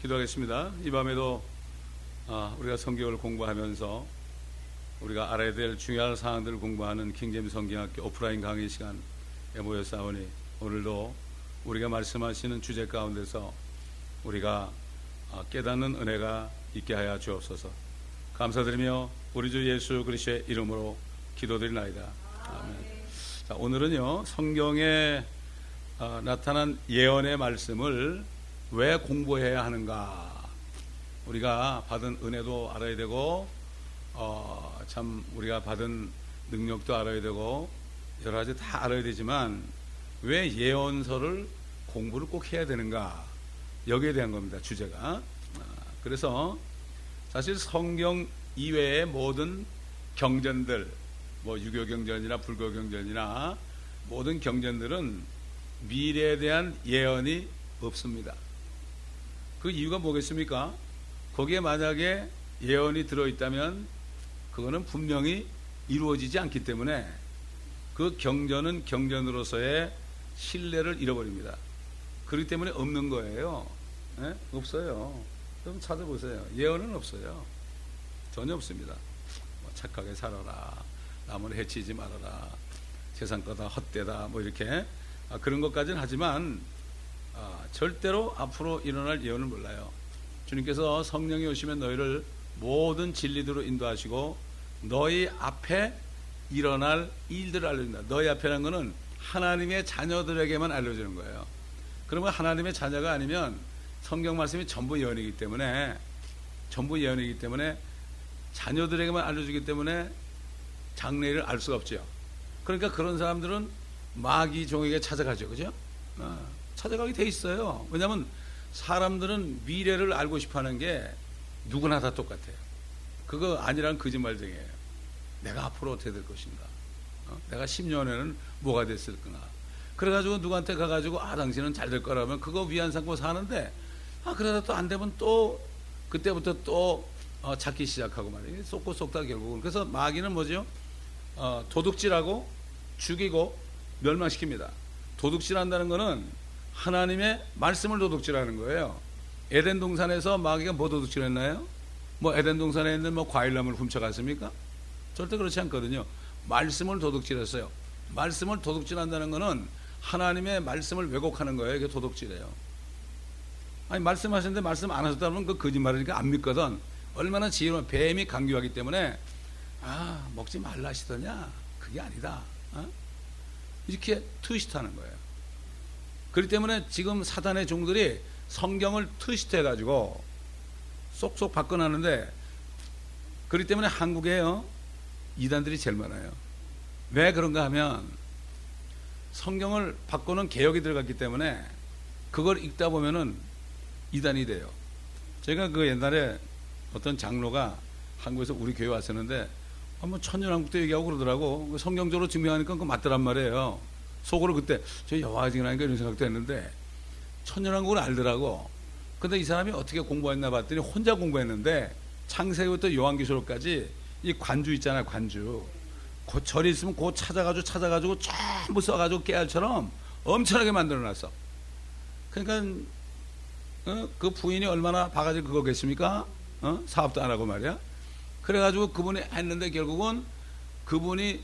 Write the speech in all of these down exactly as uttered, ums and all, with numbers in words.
기도하겠습니다. 이 밤에도 우리가 성경을 공부하면서 우리가 알아야 될 중요한 사항들을 공부하는 킹제임스 성경학교 오프라인 강의 시간에 모였사오니 오늘도 우리가 말씀하시는 주제 가운데서 우리가 깨닫는 은혜가 있게 하여 주옵소서. 감사드리며 우리 주 예수 그리스도의 이름으로 기도드리나이다. 아멘. 자, 오늘은요 성경에 어, 나타난 예언의 말씀을 왜 공부해야 하는가? 우리가 받은 은혜도 알아야 되고 어, 참 우리가 받은 능력도 알아야 되고 여러 가지 다 알아야 되지만 왜 예언서를 공부를 꼭 해야 되는가? 여기에 대한 겁니다. 주제가. 아, 그래서 사실 성경 이외의 모든 경전들, 뭐 유교 경전이나 불교 경전이나 모든 경전들은 미래에 대한 예언이 없습니다. 그 이유가 뭐겠습니까? 거기에 만약에 예언이 들어있다면 그거는 분명히 이루어지지 않기 때문에 그 경전은 경전으로서의 신뢰를 잃어버립니다. 그렇기 때문에 없는 거예요. 네? 없어요. 좀 찾아보세요. 예언은 없어요. 전혀 없습니다. 뭐 착하게 살아라, 남을 해치지 말아라, 세상 거다 헛되다, 뭐 이렇게 아, 그런 것까지는 하지만 아, 절대로 앞으로 일어날 예언을 몰라요. 주님께서 성령이 오시면 너희를 모든 진리대로 인도하시고 너희 앞에 일어날 일들을 알려준다. 너희 앞에라는 것은 하나님의 자녀들에게만 알려주는 거예요. 그러면 하나님의 자녀가 아니면 성경 말씀이 전부 예언이기 때문에 전부 예언이기 때문에 자녀들에게만 알려주기 때문에 장래를 알 수가 없죠. 그러니까 그런 사람들은 마귀 종에게 찾아가죠. 그죠? 어, 찾아가게 돼 있어요. 왜냐하면 사람들은 미래를 알고 싶어 하는 게 누구나 다 똑같아요. 그거 아니란 거짓말쟁이에요. 내가 앞으로 어떻게 될 것인가? 어? 내가 십 년 후에는 뭐가 됐을 거나. 그래가지고 누구한테 가가지고 아 당신은 잘 될 거라면 그거 위안 삼고 사는데 아 그러다 또 안 되면 또 그때부터 또 어, 찾기 시작하고 말이에요. 쏟고 쏟다 결국은. 그래서 마귀는 뭐죠? 어, 도둑질하고 죽이고 멸망시킵니다. 도둑질한다는 것은 하나님의 말씀을 도둑질하는 거예요. 에덴 동산에서 마귀가 뭐 도둑질했나요? 뭐 에덴 동산에 있는 뭐 과일나무를 훔쳐갔습니까? 절대 그렇지 않거든요. 말씀을 도둑질했어요. 말씀을 도둑질한다는 것은 하나님의 말씀을 왜곡하는 거예요. 이게 도둑질이에요. 아니 말씀하셨는데 말씀 안 하셨다면 그 거짓말이니까 안 믿거든. 얼마나 지혜로운 뱀이 강교하기 때문에 아 먹지 말라 하시더냐? 그게 아니다. 어? 이렇게 트위스트하는 거예요. 그렇기 때문에 지금 사단의 종들이 성경을 트위스트해가지고 쏙쏙 바꿔놨는데 그렇기 때문에 한국에요 이단들이 제일 많아요. 왜 그런가 하면 성경을 바꾸는 개혁이 들어갔기 때문에 그걸 읽다 보면은 이단이 돼요. 제가 그 옛날에 어떤 장로가 한국에서 우리 교회 왔었는데 한번 천년왕국도 얘기하고 그러더라고. 성경적으로 증명하니까 그거 맞더란 말이에요. 속으로 그때 저 여호와가 증인하니까 이런 생각도 했는데 천년왕국을 알더라고. 근데 이 사람이 어떻게 공부했나 봤더니 혼자 공부했는데 창세기부터 요한계시록까지 이 관주 있잖아요. 관주. 그 절이 있으면 그거 찾아가지고 찾아가지고 전부 써가지고 깨알처럼 엄청나게 만들어놨어. 그러니까 어? 그 부인이 얼마나 바가지 그거겠습니까? 어? 사업도 안 하고 말이야. 그래가지고 그분이 했는데 결국은 그분이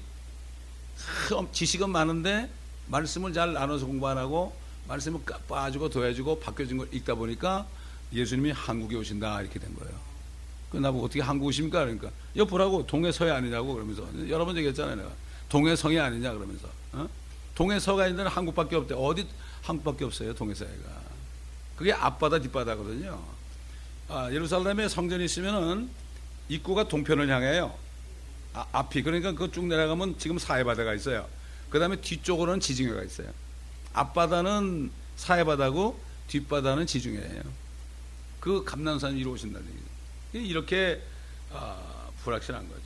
지식은 많은데 말씀을 잘 나눠서 공부 안 하고 말씀을 빠지고 도와주고 바뀌어진 걸 읽다 보니까 예수님이 한국에 오신다 이렇게 된 거예요. 그 나보고 어떻게 한국 오십니까? 그러니까 여기 보라고 동해서해 아니냐고 그러면서 여러 번 얘기했잖아요. 내가 동해성이 아니냐 그러면서 어? 동해서가 있는 데는 한국밖에 없대. 어디 한국밖에 없어요. 동해서해가. 그게 앞바다 뒷바다거든요. 아, 예루살렘에 성전이 있으면은 입구가 동편을 향해요. 아, 앞이. 그러니까 그거 쭉 내려가면 지금 사해바다가 있어요. 그 다음에 뒤쪽으로는 지중해가 있어요. 앞바다는 사해바다고 뒷바다는 지중해예요. 그 감남산이 이루어진다는 얘기죠. 이렇게 아, 불확실한 거죠.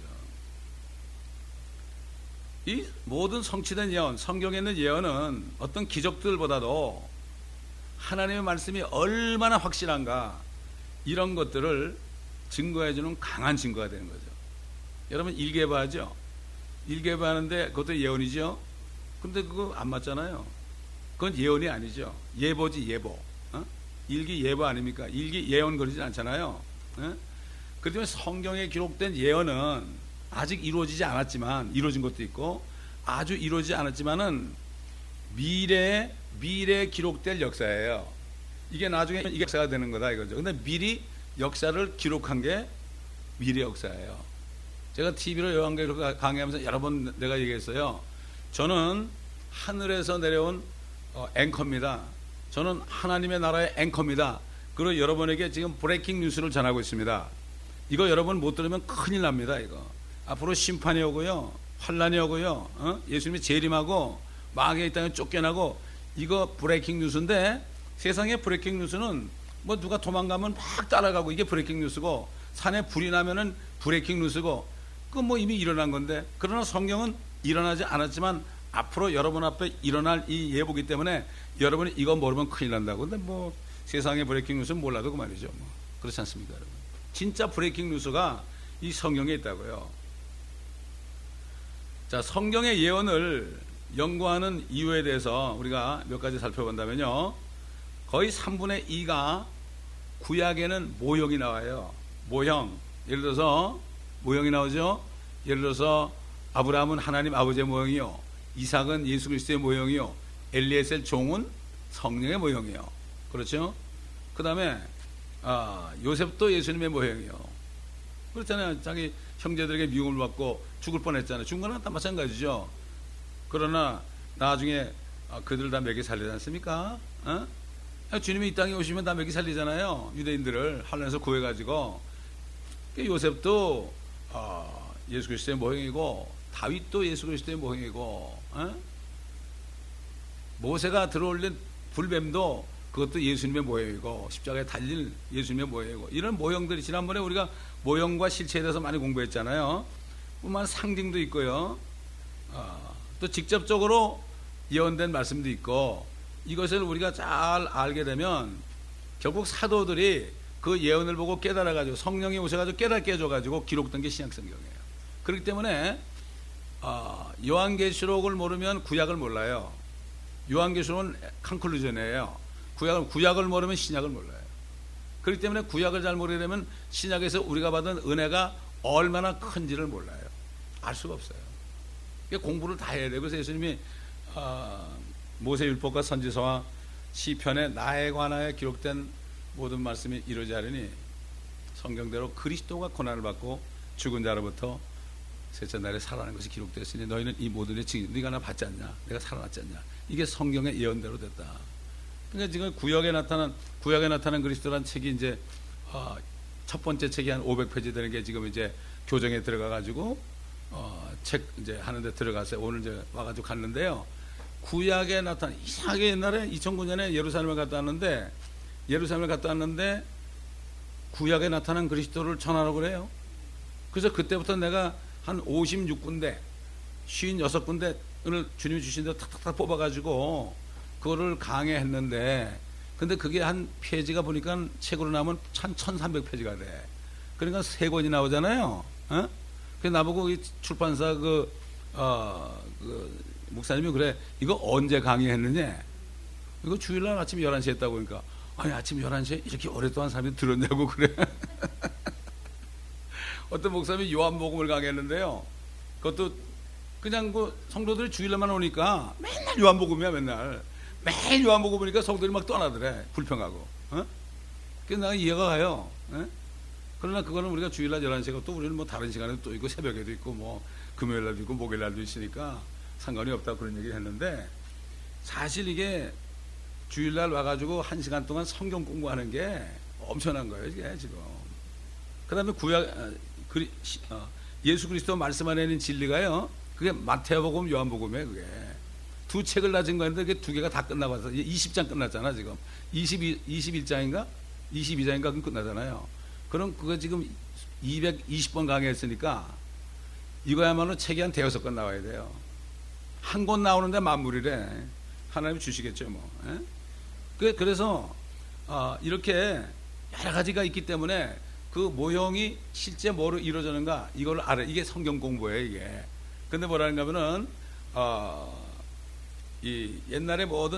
이 모든 성취된 예언, 성경에 있는 예언은 어떤 기적들보다도 하나님의 말씀이 얼마나 확실한가 이런 것들을 증거해주는 강한 증거가 되는 거죠. 여러분 일개바하죠? 일개바하는데 그것도 예언이죠? 근데 그거 안 맞잖아요. 그건 예언이 아니죠. 예보지 예보. 어? 일기예보 아닙니까? 일기예언 그러지 않잖아요. 예? 그렇기 때문에 성경에 기록된 예언은 아직 이루어지지 않았지만, 이루어진 것도 있고 아주 이루어지지 않았지만은 미래에 미래에 기록될 역사예요. 이게 나중에 이게 역사가 되는 거다 이거죠. 근데 미리 역사를 기록한 게 미래 역사예요. 제가 티비로 요한계시록 강의하면서 여러 번 내가 얘기했어요. 저는 하늘에서 내려온 어, 앵커입니다. 저는 하나님의 나라의 앵커입니다. 그리고 여러분에게 지금 브레이킹 뉴스를 전하고 있습니다. 이거 여러분 못 들으면 큰일 납니다. 이거 앞으로 심판이 오고요, 환란이 오고요, 어? 예수님이 재림하고 마귀의 땅에 쫓겨나고, 이거 브레이킹 뉴스인데, 세상의 브레이킹 뉴스는 뭐 누가 도망가면 막 따라가고 이게 브레이킹 뉴스고, 산에 불이 나면은 브레이킹 뉴스고, 그 뭐 이미 일어난 건데, 그러나 성경은 일어나지 않았지만 앞으로 여러분 앞에 일어날 이 예보기 때문에 여러분이 이거 모르면 큰일 난다고. 근데 뭐 세상의 브레이킹 뉴스는 몰라도 그 말이죠. 뭐 그렇지 않습니까, 여러분? 진짜 브레이킹 뉴스가 이 성경에 있다고요. 자, 성경의 예언을 연구하는 이유에 대해서 우리가 몇 가지 살펴본다면요, 거의 삼분의 이가 구약에는 모형이 나와요. 모형. 예를 들어서 모형이 나오죠. 예를 들어서 아브라함은 하나님 아버지의 모형이요, 이삭은 예수 그리스도의 모형이요, 엘리에셀 종은 성령의 모형이요. 그렇죠? 그 다음에 아, 요셉도 예수님의 모형이요. 그렇잖아요. 자기 형제들에게 미움을 받고 죽을 뻔했잖아요. 죽은 거나 다 마찬가지죠. 그러나 나중에 그들 다 먹이 살리지 않습니까? 어? 주님이 이 땅에 오시면 다 먹이 살리잖아요. 유대인들을 환란에서 구해가지고. 요셉도 어, 예수 그리스도의 모형이고, 다윗도 예수 그리스도의 모형이고, 어? 모세가 들어올린 불뱀도 그것도 예수님의 모형이고, 십자가에 달릴 예수님의 모형이고, 이런 모형들이, 지난번에 우리가 모형과 실체에 대해서 많이 공부했잖아요. 뿐만 상징도 있고요, 어, 또 직접적으로 예언된 말씀도 있고, 이것을 우리가 잘 알게 되면 결국 사도들이 그 예언을 보고 깨달아가지고, 성령이 오셔가지고 깨닫게 해줘가지고 기록된 게 신약성경이에요. 그렇기 때문에 어, 요한계시록을 모르면 구약을 몰라요. 요한계시록은 컨클루전이에요. 구약을, 구약을 모르면 신약을 몰라요. 그렇기 때문에 구약을 잘 모르게 되면 신약에서 우리가 받은 은혜가 얼마나 큰지를 몰라요. 알 수가 없어요. 공부를 다 해야 돼요. 그래서 예수님이 어, 모세율법과 선지서와 시편에 나에 관하여 기록된 모든 말씀이 이루어지지 하려니 성경대로 그리스도가 고난을 받고 죽은 자로부터 셋째 날에 살아나는 것이 기록되었으니 너희는 이 모든 의 증인, 네가 나 받지 않냐, 내가 살아났지 않냐. 이게 성경의 예언대로 됐다. 그러니까 지금 구약에 나타난 구약에 나타난 그리스도란 책이 이제 어, 첫 번째 책이 한 오백 페이지 되는 게 지금 이제 교정에 들어가 가지고 어, 책 이제 하는데 들어가서 오늘 이제 와가지고 갔는데요. 구약에 나타난, 이상하게 옛날에 이천구 년에 예루살렘을 갔다 왔는데 예루살렘을 갔다 왔는데 구약에 나타난 그리스도를 전하라고 그래요. 그래서 그때부터 내가 한 오십육 군데, 오십육 군데 오늘 주님이 주신 대로 탁탁탁 뽑아가지고 그거를 강해했는데, 근데 그게 한 페이지가 보니까 책으로 나오면 한 천삼백 페이지가 돼. 그러니까 세 권이 나오잖아요. 어? 그래서 나보고 출판사 그, 어, 그 목사님이 그래, 이거 언제 강의했느냐? 이거 주일날 아침 열한 시에 했다고. 그러니까 아니 아침 열한 시에 이렇게 오랫동안 사람이 들었냐고 그래. 어떤 목사님이 요한복음을 강의했는데요. 그것도 그냥 그 성도들이 주일날만 오니까 맨날 요한복음이야. 맨날 매일 요한복음 보니까 성도들이 막 떠나더래. 불평하고. 어? 그래서 나 이해가 가요. 어? 그러나 그거는 우리가 주일날 열한 시고 또 우리는 뭐 다른 시간에도 또 있고 새벽에도 있고 뭐 금요일날도 있고 목요일날도 있으니까 상관이 없다 그런 얘기를 했는데, 사실 이게 주일날 와가지고 한 시간 동안 성경 공부하는 게 엄청난 거예요. 이게 지금. 그 다음에 구약 그리, 어, 예수 그리스도 말씀 안에 있는 진리가요, 그게 마태복음, 요한복음이에요. 그게 두 책을 다 증거했는데 그게 두 개가 다 끝나봐서 이십 장 끝났잖아. 지금 이십이, 이십일 장인가 이십이 장인가 그럼 끝나잖아요. 그럼 그거 지금 이백이십 번 강의했으니까 이거야말로 책이 한 대여섯 권 나와야 돼요. 한 권 나오는데 만물이래. 하나님 주시겠죠 뭐. 에? 그래서 어, 이렇게 여러 가지가 있기 때문에 그 모형이 실제 뭐로 이루어지는가 이걸 알아. 이게 성경 공부예요 이게. 근데 뭐라는가 하면은 어, 이 옛날에 모든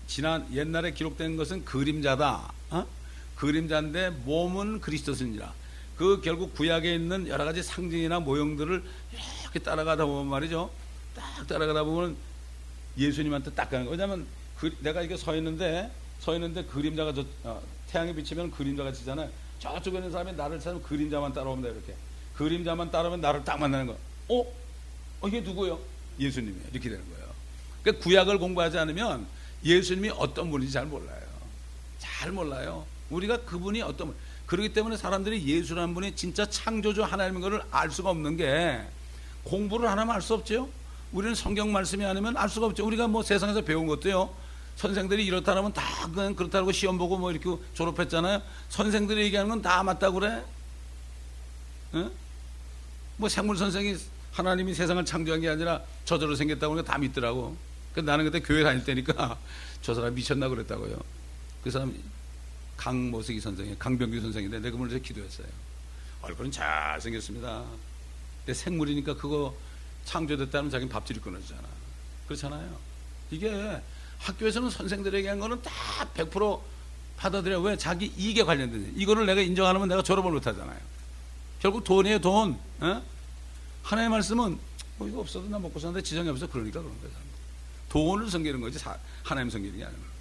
지난 옛날에 기록된 것은 그림자다. 어? 그림자인데 몸은 그리스도시니라. 그 결국 구약에 있는 여러 가지 상징이나 모형들을 이렇게 따라가다 보면 말이죠. 딱 따라가다 보면 예수님한테 딱 가는 거예요. 왜냐하면 그, 내가 이게 서 있는데 서 있는데 그림자가 저 어, 태양이 비치면 그림자가 치잖아요. 저쪽에 있는 사람이 나를 찾으면 그림자만 따라오면 돼. 이렇게 그림자만 따라오면 나를 딱 만나는 거야. 어? 어 이게 누구요? 예수님이에요. 이렇게 되는 거예요. 그러니까 구약을 공부하지 않으면 예수님이 어떤 분인지 잘 몰라요. 잘 몰라요. 우리가 그분이 어떤 분. 그렇기 때문에 사람들이 예수라는 분이 진짜 창조주 하나님인 것을 알 수가 없는 게 공부를 안 하면 알 수 없죠. 우리는 성경 말씀이 아니면 알 수가 없죠. 우리가 뭐 세상에서 배운 것도요. 선생들이 이렇다 하면 다 그냥 그렇다고 시험 보고 뭐 이렇게 졸업했잖아요. 선생들이 얘기하는 건 다 맞다고 그래. 응? 뭐 생물 선생이 하나님이 세상을 창조한 게 아니라 저절로 생겼다고 하니까 다 믿더라고. 그래서 나는 그때 교회 다닐 때니까 저 사람 미쳤나 그랬다고요. 그 사람 강모석이 선생이 강병규 선생인데 내가 그분을 기도했어요. 얼굴은 잘생겼습니다. 근데 생물이니까 그거 창조됐다면 자기는 밥줄이 끊어지잖아. 그렇잖아요. 이게 학교에서는 선생들에게 한 거는 다 백 퍼센트 받아들여. 왜? 자기 이익에 관련된 이거를 내가 인정 안 하면 내가 졸업을 못 하잖아요. 결국 돈이에요, 돈. 어? 하나님의 말씀은 뭐 이거 없어도 나 먹고 사는데 지장이 없어. 그러니까 그런 거예요. 돈을 섬기는 거지 하나님 섬기는 게 아니에요.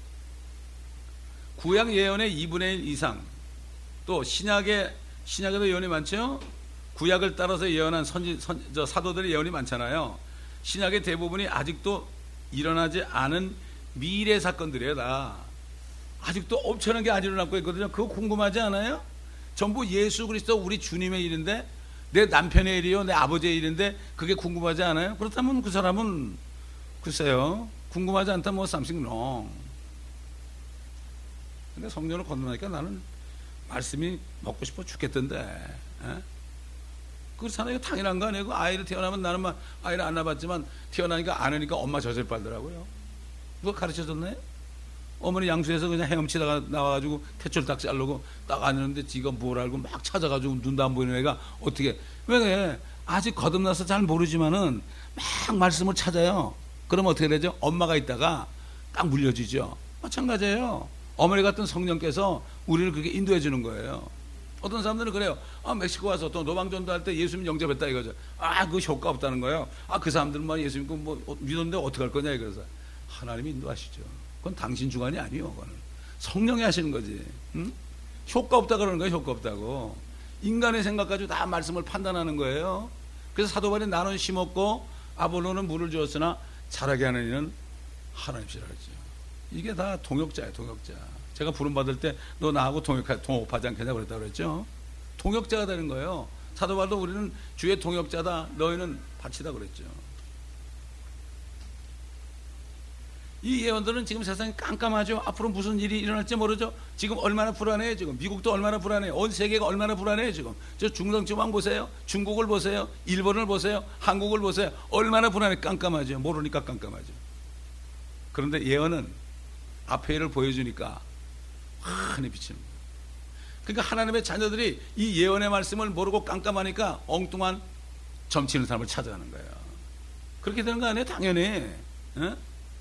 구약 예언의 이분의 일 이상, 또 신약의 신약에도 예언이 많죠. 구약을 따라서 예언한 선지, 선, 저 사도들의 예언이 많잖아요. 신약의 대부분이 아직도 일어나지 않은 미래 사건들이에요. 다 아직도 엄청난 게 안 일어나고 있거든요. 그거 궁금하지 않아요? 전부 예수 그리스도 우리 주님의 일인데, 내 남편의 일이요, 내 아버지의 일인데 그게 궁금하지 않아요? 그렇다면 그 사람은 글쎄요, 궁금하지 않다면 뭐 something wrong. 근데 성령을 건너니까 나는 말씀이 먹고 싶어 죽겠던데. 에? 그렇잖아요. 당연한 거 아니에요. 아이를 태어나면 나는 막 아이를 안 낳아봤지만 태어나니까 안 하니까 엄마 젖을 빨더라고요. 누가 가르쳐 줬나요? 어머니 양수에서 그냥 헤엄치다가 나와가지고 태출 딱 자르고 딱 앉았는데 지가 뭘 알고 막 찾아가지고 눈도 안 보이는 애가 어떻게, 왜 아직 거듭나서 잘 모르지만은 막 말씀을 찾아요. 그러면 어떻게 되죠? 엄마가 있다가 딱 물려주죠. 마찬가지예요. 어머니 같은 성령께서 우리를 그렇게 인도해 주는 거예요. 어떤 사람들은 그래요. 아, 멕시코 와서 또 노방전도 할 때 예수님 영접했다 이거죠. 아, 그 효과 없다는 거예요. 아, 그 사람들은 뭐 예수님 뭐 믿었는데 어떻게 할 거냐 이거죠. 하나님이 인도하시죠. 그건 당신 주관이 아니요. 그거는 성령이 하시는 거지. 응? 효과 없다 그러는 거예요. 효과 없다고. 인간의 생각 가지고 다 말씀을 판단하는 거예요. 그래서 사도 바울이 나는 심었고 아볼로는 물을 주었으나 자라게 하는 이는 하나님이시라 그랬죠. 이게 다 동역자예요. 동역자. 제가 부름 받을 때 너 나하고 동역하, 동업하지 않겠냐 그랬다고 그랬죠. 동역자가 되는 거예요. 사도 바울도 우리는 주의 동역자다, 너희는 밭이다 그랬죠. 이 예언들은 지금 세상이 깜깜하죠. 앞으로 무슨 일이 일어날지 모르죠. 지금 얼마나 불안해요. 지금 미국도 얼마나 불안해요. 온 세계가 얼마나 불안해요. 지금 저 중동지방 보세요. 중국을 보세요. 일본을 보세요. 한국을 보세요. 얼마나 불안해. 깜깜하죠. 모르니까 깜깜하죠. 그런데 예언은 앞의 일을 보여주니까 환히 비치는 거예요. 그러니까 하나님의 자녀들이 이 예언의 말씀을 모르고 깜깜하니까 엉뚱한 점치는 사람을 찾아가는 거예요. 그렇게 되는 거 아니에요? 당연히. 에?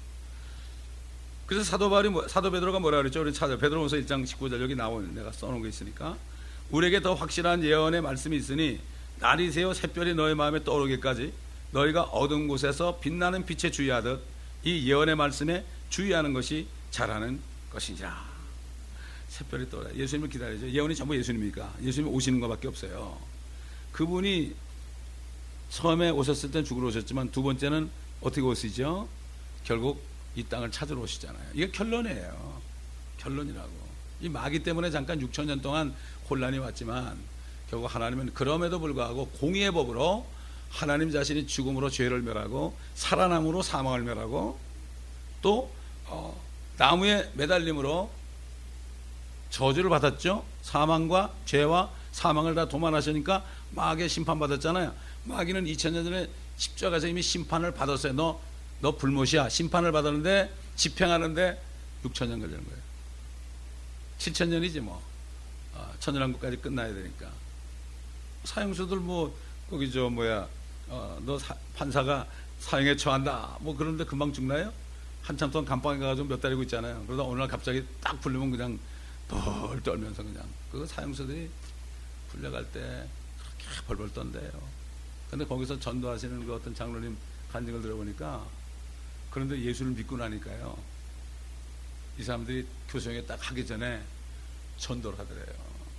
그래서 사도 바울이 뭐, 사도 베드로가 뭐라 그랬죠? 우리 찾아 베드로후서 일 장 십구 절 여기 나오는 내가 써놓은 거 있으니까, 우리에게 더 확실한 예언의 말씀이 있으니 날이 새어 샛별이 너희 마음에 떠오르기까지 너희가 어두운 곳에서 빛나는 빛에 주의하듯 이 예언의 말씀에 주의하는 것이 잘하는 것이니라. 샛별이 떠오르라. 예수님을 기다리죠. 예언이 전부 예수님이니까 예수님이 오시는 것밖에 없어요. 그분이 처음에 오셨을 땐 죽으러 오셨지만 두 번째는 어떻게 오시죠? 결국 이 땅을 찾으러 오시잖아요. 이게 결론이에요. 결론이라고. 이 마귀 때문에 잠깐 육천 년 동안 혼란이 왔지만 결국 하나님은 그럼에도 불구하고 공의의 법으로 하나님 자신이 죽음으로 죄를 멸하고 살아남으로 사망을 멸하고 또 어, 나무에 매달림으로 저주를 받았죠. 사망과 죄와 사망을 다 도만하시니까 마귀의 심판받았잖아요. 마귀는 이천 년 전에 십자가에서 이미 심판을 받았어요. 너, 너 불못이야. 심판을 받았는데 집행하는데 육천 년 걸리는 거예요. 칠천 년이지 뭐. 어, 천년왕국까지 끝나야 되니까. 사형수들 뭐 거기 저 뭐야 어, 너 사, 판사가 사형에 처한다 뭐 그런데 금방 죽나요? 한참 동안 감방에 가가지고 몇 달이고 있잖아요. 그러다 어느 날 갑자기 딱 풀리면 그냥 벌 떨면서 그냥 그 사형수들이 풀려갈 때 그렇게 벌벌 떤대요. 근데 거기서 전도하시는 그 어떤 장로님 간증을 들어보니까, 그런데 예수를 믿고 나니까요, 이 사람들이 교수형에 딱 하기 전에 전도를 하더래요.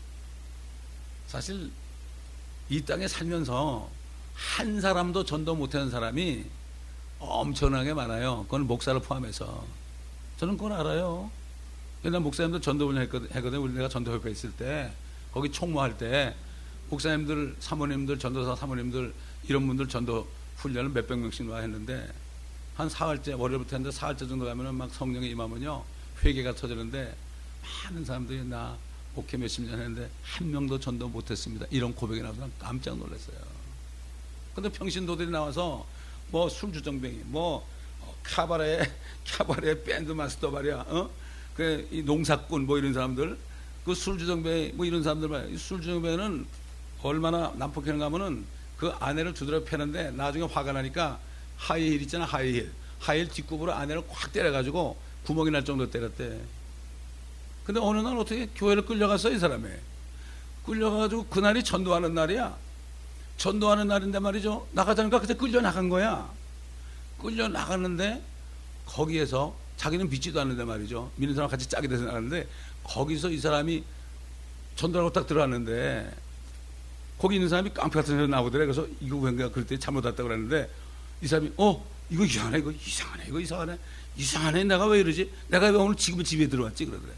사실 이 땅에 살면서 한 사람도 전도 못하는 사람이 엄청나게 많아요. 그건 목사를 포함해서. 저는 그걸 알아요. 옛날 목사님들 전도 훈련 했거든. 우리 내가 전도협회 있을 때, 거기 총무할 때 목사님들, 사모님들, 전도사 사모님들 이런 분들 전도 훈련을 몇백 명씩 와 했는데, 한 사흘째, 월요일부터 했는데 사흘째 정도 가면은 막 성령이 임하면요 회개가 터지는데, 많은 사람들이 나 목회 몇십 년 했는데 한 명도 전도 못했습니다, 이런 고백이 나와서 깜짝 놀랐어요. 근데 평신도들이 나와서 뭐 술주정뱅이, 뭐 카바레 카바레 밴드 마스터 말이야, 어? 그 이 농사꾼 뭐 이런 사람들, 그 술주정뱅이 뭐 이런 사람들 말이야. 술주정뱅이는 얼마나 남포행 가면은 그 아내를 두드려 패는데 나중에 화가 나니까 하이힐 있잖아, 하이힐 하이힐 뒷굽으로 아내를 꽉 때려가지고 구멍이 날 정도로 때렸대. 근데 어느 날 어떻게 교회를 끌려갔어, 이 사람이. 끌려가가지고 그날이 전도하는 날이야. 전도하는 날인데 말이죠, 나가자니까 그때 끌려나간 거야. 끌려나갔는데 거기에서 자기는 믿지도 않는데 말이죠, 믿는 사람 같이 짝이 돼서 나갔는데, 거기서 이 사람이 전도하고 딱 들어왔는데 거기 있는 사람이 깡패 같은 사람이 나오더래. 그래서 이거 왠가 그럴 때 잘못 왔다고 그랬는데, 이 사람이 어 이거 이상하네, 이거 이상하네, 이거 이상하네, 이상하네, 내가 왜 이러지, 내가 왜 오늘 지금 집에 들어왔지 그러더래.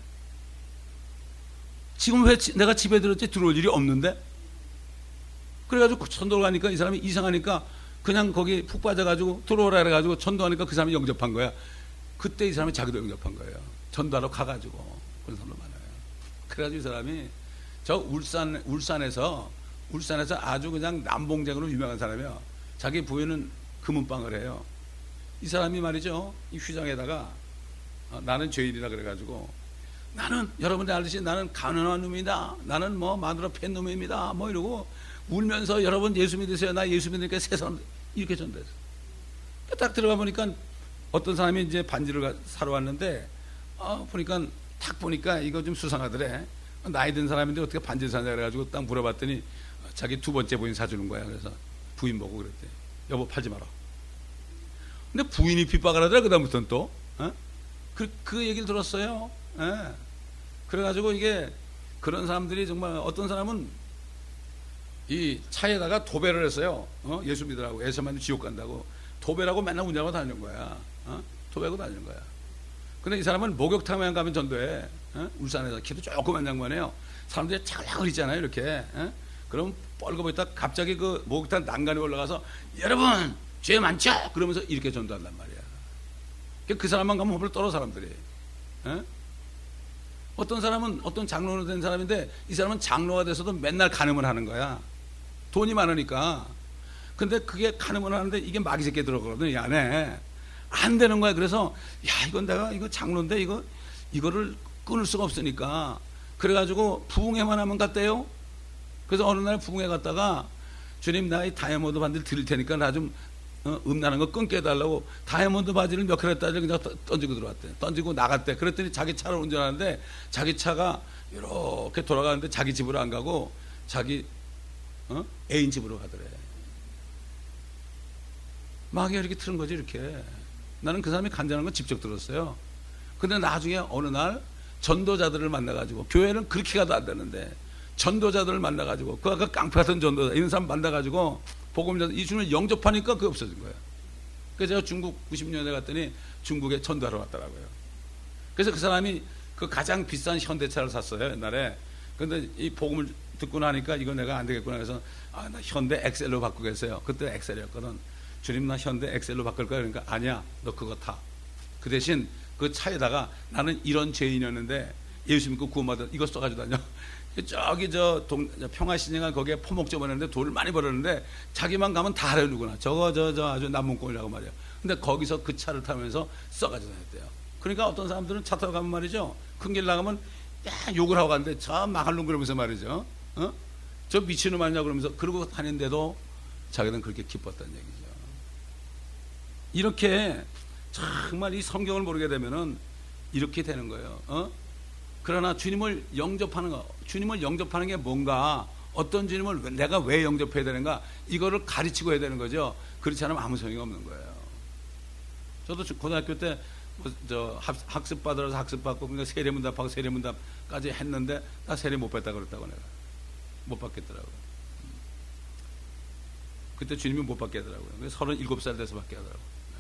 지금 왜 지, 내가 집에 들어왔지, 들어올 일이 없는데. 그래가지고 전도를 가니까 이 사람이 이상하니까 그냥 거기 푹 빠져가지고 들어오라 그래가지고 전도하니까 그 사람이 영접한 거야. 그때 이 사람이 자기도 영접한 거예요. 전도하러 가가지고. 그런 사람도 많아요. 그래가지고 이 사람이 저 울산, 울산에서 울산에서 아주 그냥 남봉쟁으로 유명한 사람이야. 자기 부인은 금은방을 해요. 이 사람이 말이죠, 이 휘장에다가 어, 나는 죄인이라 그래가지고, 나는 여러분들 알듯이 나는 가난한 놈이다, 나는 뭐 마누라 팬 놈입니다, 뭐 이러고 울면서 여러분 예수 믿으세요, 나 예수 믿으니까 새 사람, 이렇게 전도했어. 딱 들어가 보니까 어떤 사람이 이제 반지를 사러 왔는데, 어, 보니까 딱 보니까 이거 좀 수상하더래. 나이 든 사람인데 어떻게 반지를 사냐 그래가지고 딱 물어봤더니 자기 두 번째 부인 사주는 거야. 그래서 부인 보고 그랬대, 여보 팔지 마라. 근데 부인이 핍박을 하더라. 그다음부터는 또 어? 그, 그 얘기를 들었어요. 예. 그래가지고 이게 그런 사람들이 정말, 어떤 사람은 이 차에다가 도배를 했어요. 어? 예수 믿으라고, 예수만 지옥 간다고 도배라고 맨날 운전하고 다니는 거야. 어? 도배하고 다니는 거야. 근데 이 사람은 목욕탕만 가면 전도해. 어? 울산에서 키도 조그만 양반이에요. 사람들이 차글차글 있잖아요, 이렇게. 어? 그럼 뻘거 보이다 갑자기 그 목욕탕 난간에 올라가서 여러분 죄 많죠? 그러면서 이렇게 전도한단 말이야. 그 사람만 가면 호흡을 떨어, 사람들이. 어? 어떤 사람은 어떤 장로로 된 사람인데, 이 사람은 장로가 돼서도 맨날 간음을 하는 거야. 돈이 많으니까. 근데 그게 간음을 하는데 이게 마귀 새끼 들어가거든, 이 안에. 안 되는 거야. 그래서 야, 이건 내가 이거 장로인데 이거 이거를 끊을 수가 없으니까, 그래가지고 부흥회만 하면 갔대요. 그래서 어느 날 부흥회 갔다가, 주님 나 이 다이아몬드 반지를 드릴 테니까 나 좀 어, 음란한 거 끊게 해달라고 다이아몬드 바지를 몇 켤레 따지고 그냥 던지고 들어왔대. 던지고 나갔대. 그랬더니 자기 차를 운전하는데 자기 차가 이렇게 돌아가는데 자기 집으로 안 가고 자기 어? 애인 집으로 가더래. 마귀가 이렇게 틀은 거지, 이렇게. 나는 그 사람이 간절한 건 직접 들었어요. 근데 나중에 어느 날 전도자들을 만나가지고, 교회는 그렇게 가도 안 되는데 전도자들을 만나가지고, 그 아까 깡패 같은 전도자 이런 사람 만나가지고 복음자 이주를 영접하니까 그게 없어진 거예요. 그래서 제가 중국 구십 년에 갔더니 중국에 전도하러 왔더라고요. 그래서 그 사람이 그 가장 비싼 현대차를 샀어요, 옛날에. 근데 이 복음을 듣고 나니까 이거 내가 안 되겠구나 해서, 아, 나 현대 엑셀로 바꾸겠어요. 그때 엑셀이었거든. 주님 나 현대 엑셀로 바꿀 거야. 그러니까 아니야, 너 그거 타. 그 대신 그 차에다가 나는 이런 죄인이었는데 예수 믿고 구원받아, 이거 써가지고 다녀. 저기 저 동, 평화시내가 거기에 포목점 하는데 돈을 많이 벌었는데 자기만 가면 다 하려는구나. 저거 저 저 아주 남문권이라고 말이야. 근데 거기서 그 차를 타면서 써가지고 다녔대요. 그러니까 어떤 사람들은 차 타고 가면 말이죠, 큰 길 나가면 야, 욕을 하고 가는데 저 마갈롱 그러면서 말이죠, 어? 저 미친놈 아니냐 그러면서 그러고 다니는데도 자기는 그렇게 기뻤다는 얘기죠. 이렇게 정말 이 성경을 모르게 되면은 이렇게 되는 거예요. 어? 그러나 주님을 영접하는 거, 주님을 영접하는 게 뭔가, 어떤 주님을 내가 왜 영접해야 되는가, 이거를 가르치고 해야 되는 거죠. 그렇지 않으면 아무 소용이 없는 거예요. 저도 고등학교 때 뭐 저 학습 받으라서 학습 받고, 그러니까 세례문답하고 세례문답까지 했는데 나 세례 못 받다 그랬다고, 내가 못 받겠더라고요. 그때 주님이 못 받게 하더라고요. 서른일곱 살 돼서 받게 하더라고요. 네.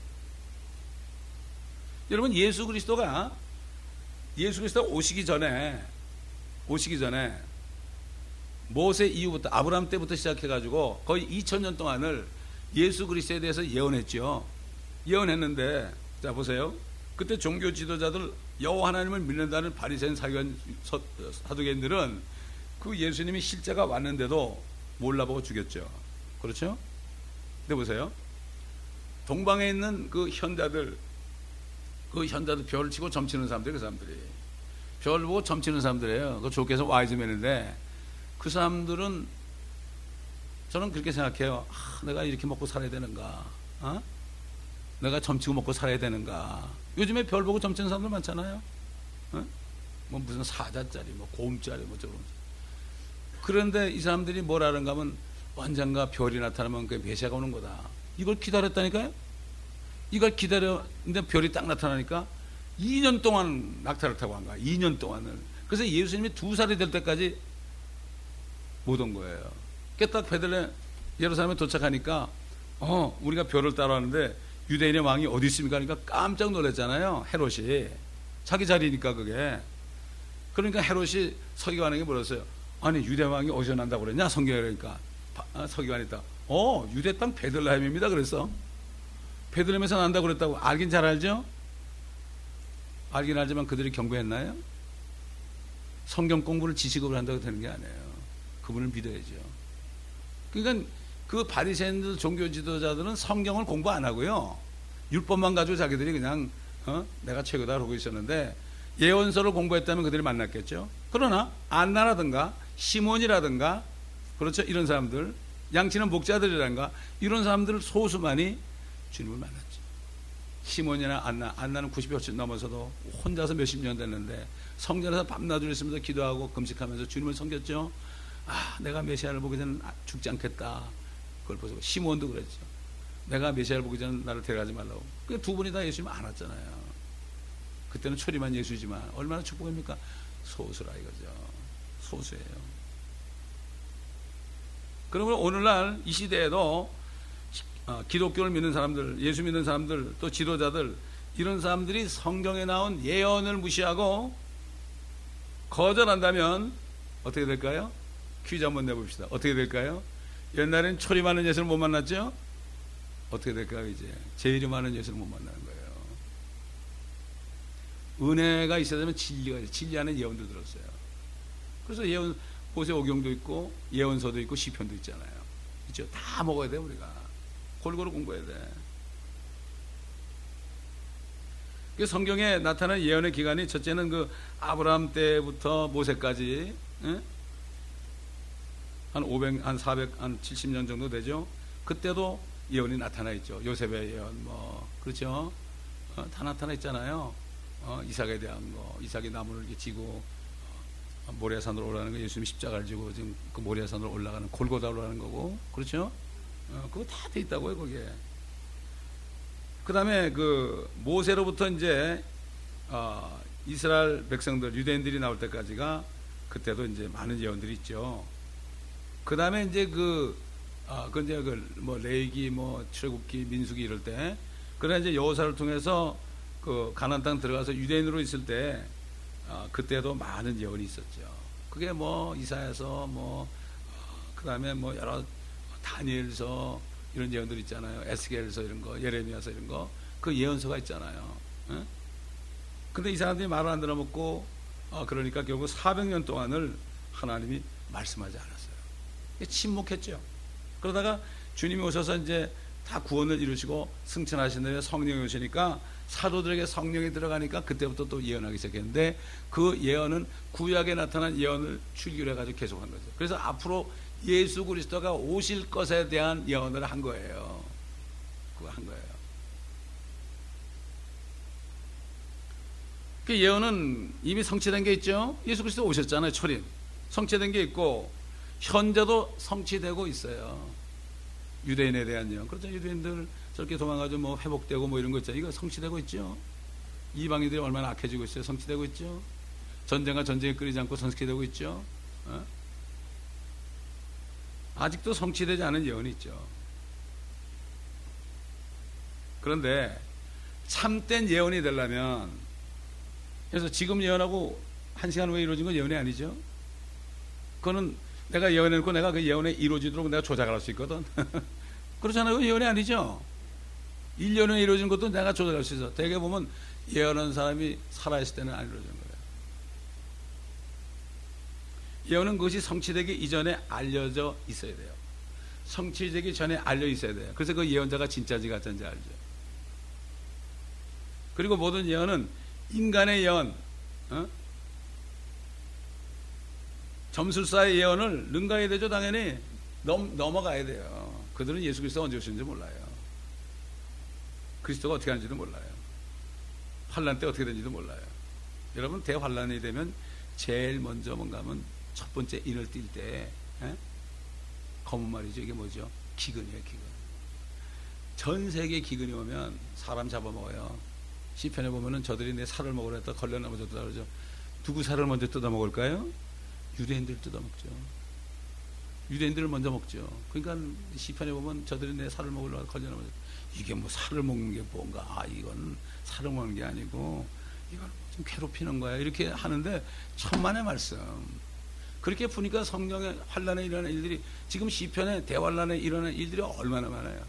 여러분, 예수 그리스도가 예수 그리스도가 오시기 전에 오시기 전에 모세 이후부터, 아브라함 때부터 시작해가지고 거의 이천 년 동안을 예수 그리스도에 대해서 예언했죠. 예언했는데, 자 보세요. 그때 종교 지도자들, 여호와 하나님을 믿는다는 바리새인 사두개인들은 그 예수님이 실제가 왔는데도 몰라보고 죽였죠. 그렇죠? 근데 보세요. 동방에 있는 그 현자들, 그 현자들 별을 치고 점치는 사람들, 그 사람들이 별 보고 점치는 사람들이에요. 그 조께서 와이즈맨인데, 그 사람들은 저는 그렇게 생각해요. 아, 내가 이렇게 먹고 살아야 되는가? 어? 내가 점치고 먹고 살아야 되는가? 요즘에 별 보고 점치는 사람들 많잖아요. 어? 뭐 무슨 사자짜리, 뭐 고음짜리, 뭐 저런. 그런데 이 사람들이 뭐라는가 하면, 언젠가 별이 나타나면 그 메시아가 오는 거다. 이걸 기다렸다니까요. 이걸 기다렸는데 별이 딱 나타나니까 이 년 동안 낙타를 타고 한 거야. 이 년 동안을. 그래서 예수님이 두 살이 될 때까지 못 온 거예요. 딱 베들레 예루살렘에 도착하니까, 어 우리가 별을 따라하는데 유대인의 왕이 어디 있습니까? 그러니까 깜짝 놀랐잖아요. 헤롯이. 자기 자리니까 그게. 그러니까 헤롯이 서기관에게 물었어요. 아니 유대 왕이 어디서 난다고 그랬냐? 성경에. 그러니까 서기관이 있다. 어 유대 땅 베들레헴입니다. 그랬어. 베들레헴에서 난다고 그랬다고. 알긴 잘 알죠? 알긴 알지만 그들이 경고했나요? 성경 공부를 지식으로 한다고 되는 게 아니에요. 그분을 믿어야죠. 그러니까 그 바리새인들, 종교 지도자들은 성경을 공부 안 하고요, 율법만 가지고 자기들이 그냥 어? 내가 최고다 그러고 있었는데, 예언서를 공부했다면 그들이 만났겠죠. 그러나 안나라든가 시몬이라든가, 그렇죠, 이런 사람들, 양치는 목자들이라든가 이런 사람들 소수만이 주님을 만났죠. 시몬이나 안나, 안나는 구십여 岁 넘어서도 혼자서 몇십 년 됐는데 성전에서 밤낮으로 있으면서 기도하고 금식하면서 주님을 섬겼죠. 아, 내가 메시아를 보기 전에 죽지 않겠다. 그걸 보시고, 시몬도 그랬죠. 내가 메시아를 보기 전에 나를 데려가지 말라고. 그 두 분이 다 예수님 안 왔잖아요. 그때는 초림한 예수지만 얼마나 축복입니까? 소수라 이거죠. 소수예요. 그러면 오늘날 이 시대에도 기독교를 믿는 사람들, 예수 믿는 사람들, 또 지도자들, 이런 사람들이 성경에 나온 예언을 무시하고 거절한다면 어떻게 될까요? 퀴즈 한번 내봅시다. 어떻게 될까요? 옛날엔 초림하는 예수를 못 만났죠? 어떻게 될까요? 이제 재림하는 예수를 못 만나는 거예요. 은혜가 있어야 되면 진리가 있어요. 진리하는 예언도 들었어요. 그래서 예언, 호세오경도 있고 예언서도 있고 시편도 있잖아요. 그렇죠? 다 먹어야 돼. 우리가 골고루 공부해야 돼. 그 성경에 나타난 예언의 기간이, 첫째는 그 아브라함 때부터 모세까지, 예? 한 오백, 한 사백, 한 칠십 년 정도 되죠. 그때도 예언이 나타나 있죠. 요셉의 예언, 뭐, 그렇죠? 어, 다 나타나 있잖아요. 어, 이삭에 대한 거, 이삭이 나무를 이렇게 지고 어, 모리아산으로 올라가는 거, 예수님이 십자가를 지고 지금 그 모리아산으로 올라가는, 골고다로 올라가는 거고, 그렇죠? 어, 그거 다 돼 있다고요, 거기에. 그 다음에 그 모세로부터 이제 어, 이스라엘 백성들, 유대인들이 나올 때까지가, 그때도 이제 많은 예언들이 있죠. 그 다음에 이제 그, 아, 그 이제 그 뭐 레위기, 뭐 출애굽기, 민수기 이럴 때, 그러나 이제 여호사를 통해서 그 가나안 땅 들어가서 유대인으로 있을 때, 아, 그때도 많은 예언이 있었죠. 그게 뭐 이사야서, 뭐, 어, 그 다음에 뭐 여러 다니엘서 이런 예언들 있잖아요. 에스겔서 이런 거, 예레미야서 이런 거, 그 예언서가 있잖아요. 예? 근데 이 사람들이 말을 안 들어먹고, 어, 그러니까 결국 사백 년 동안을 하나님이 말씀하지 않았어요. 침묵했죠. 그러다가 주님이 오셔서 이제 다 구원을 이루시고 승천하신 다음에 성령이 오시니까, 사도들에게 성령이 들어가니까 그때부터 또 예언하기 시작했는데, 그 예언은 구약에 나타난 예언을 출기로 해가지고 계속한 거죠. 그래서 앞으로 예수 그리스도가 오실 것에 대한 예언을 한 거예요. 그거 한 거예요. 그 예언은 이미 성취된 게 있죠. 예수 그리스도 오셨잖아요. 초림 성취된 게 있고 현재도 성취되고 있어요. 유대인에 대한 예언. 그렇죠. 유대인들 저렇게 도망가서 뭐 회복되고 뭐 이런 거 있잖아요. 이거 성취되고 있죠. 이방인들이 얼마나 악해지고 있어요. 성취되고 있죠. 전쟁과 전쟁이 끊이지 않고 성취되고 있죠. 어? 아직도 성취되지 않은 예언이 있죠. 그런데 참된 예언이 되려면, 그래서 지금 예언하고 한 시간 후에 이루어진 건 예언이 아니죠. 그거는 내가 예언해놓고 내가 그 예언에 이루어지도록 내가 조작을 할 수 있거든. 그렇잖아요. 예언이 아니죠. 일 년에 이루어진 것도 내가 조작할 수 있어. 대개 보면 예언한 사람이 살아있을 때는 안 이루어지는 거예요. 예언은 그것이 성취되기 이전에 알려져 있어야 돼요. 성취되기 전에 알려 있어야 돼요. 그래서 그 예언자가 진짜인지 가짜인지 알죠. 그리고 모든 예언은 인간의 예언, 어? 점술사의 예언을 능가해야 되죠. 당연히 넘, 넘어가야 돼요. 그들은 예수 그리스도가 언제 오셨는지 몰라요. 그리스도가 어떻게 하는지도 몰라요. 환란 때 어떻게 되는지도 몰라요. 여러분, 대환란이 되면 제일 먼저 뭔가 하면 첫 번째 인을 띌 때 검은 말이죠. 이게 뭐죠? 기근이에요. 기근. 전 세계 기근이 오면 사람 잡아먹어요. 시편에 보면은 저들이 내 살을 먹으려 했다 걸려 넘어졌다 그러죠. 누구 살을 먼저 뜯어먹을까요? 유대인들 뜯어먹죠. 유대인들을 먼저 먹죠. 그러니까 시편에 보면 저들이 내 살을 먹으려고 걸려 넘어졌다. 이게 뭐 살을 먹는 게 뭔가, 아 이건 살을 먹는 게 아니고 이건 좀 괴롭히는 거야, 이렇게 하는데 천만의 말씀. 그렇게 보니까 성령의 환란에 일어나는 일들이, 지금 시편에 대환란에 일어나는 일들이 얼마나 많아요.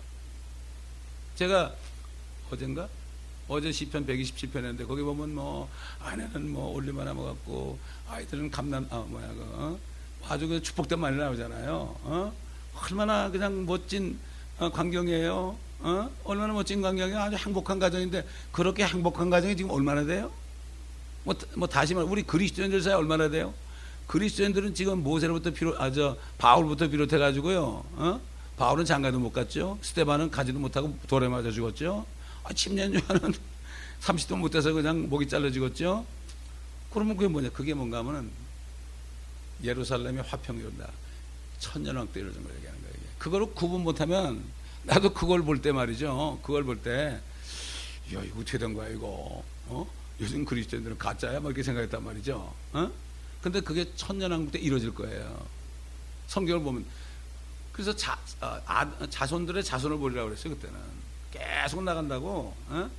제가 어젠가 어제 시편 백이십칠 편 했는데 거기 보면 뭐 아내는 뭐 올리브 하나 먹었고 아이들은 감남 아 뭐야 그 어? 아주 그 축복된 말이 나오잖아요. 어? 얼마나 그냥 멋진 어, 광경이에요. 어? 얼마나 멋진 광경이에요. 아주 행복한 가정인데, 그렇게 행복한 가정이 지금 얼마나 돼요? 뭐, 뭐 다시 말 우리 그리스도인들 사이 얼마나 돼요? 그리스도인들은 지금 모세로부터 비롯 아저 바울부터 비롯해 가지고요. 어? 바울은 장가도 못 갔죠. 스테반은 가지도 못하고 돌에 맞아 죽었죠. 아, 침례요한은 삼십 도 못 돼서 그냥 목이 잘라 죽었죠. 그러면 그게 뭐냐? 그게 뭔가 하면은 예루살렘의 화평이 온다. 천년왕 때 이러는 걸 얘기하는 거예요. 그거를 구분 못하면, 나도 그걸 볼 때 말이죠. 그걸 볼 때, 야, 이거 어떻게 된 거야, 이거? 어? 요즘 그리스도인들은 가짜야? 막 이렇게 생각했단 말이죠. 어? 근데 그게 천년왕국 때 이루어질 거예요. 성경을 보면. 그래서 자, 아, 자손들의 자손을 보리라고 그랬어요, 그때는. 계속 나간다고. 어?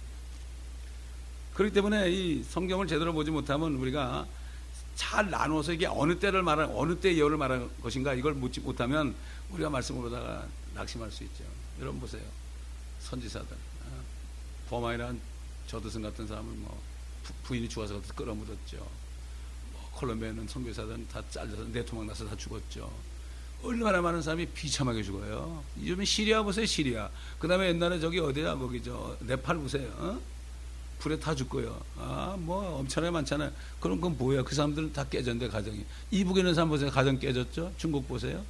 그렇기 때문에 이 성경을 제대로 보지 못하면 우리가 잘 나누어서 이게 어느 때를 말하는, 어느 때 예언을 말하는 것인가, 이걸 묻지 못하면 우리가 말씀을 보다가 낙심할 수 있죠. 여러분 보세요. 선지사들. 어? 버마이란 저드슨 같은 사람은 뭐 부인이 죽어서 끌어묻었죠. 뭐 콜롬비아는 선교사들은 다 잘려서 내토막 나서 다 죽었죠. 얼마나 많은 사람이 비참하게 죽어요. 요즘 시리아 보세요, 시리아. 그 다음에 옛날에 저기 어디야, 거기 저 네팔 보세요. 어? 불에 다 죽고요. 아, 뭐 엄청나게 많잖아요. 그럼 그건 뭐야? 그 사람들은 다 깨졌는데, 가정이. 이북에 있는 사람 보세요. 가정 깨졌죠? 중국 보세요.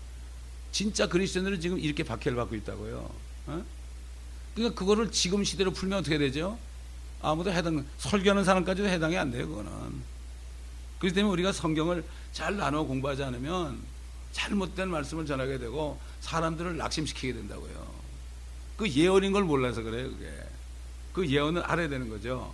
진짜 그리스도인들은 지금 이렇게 박해를 받고 있다고요. 어? 그러니까 그거를 지금 시대로 풀면 어떻게 되죠? 아무도 해당, 설교하는 사람까지도 해당이 안 돼요, 그거는. 그렇기 때문에 우리가 성경을 잘 나눠 공부하지 않으면 잘못된 말씀을 전하게 되고 사람들을 낙심시키게 된다고요. 그 예언인 걸 몰라서 그래요, 그게. 그 예언을 알아야 되는 거죠.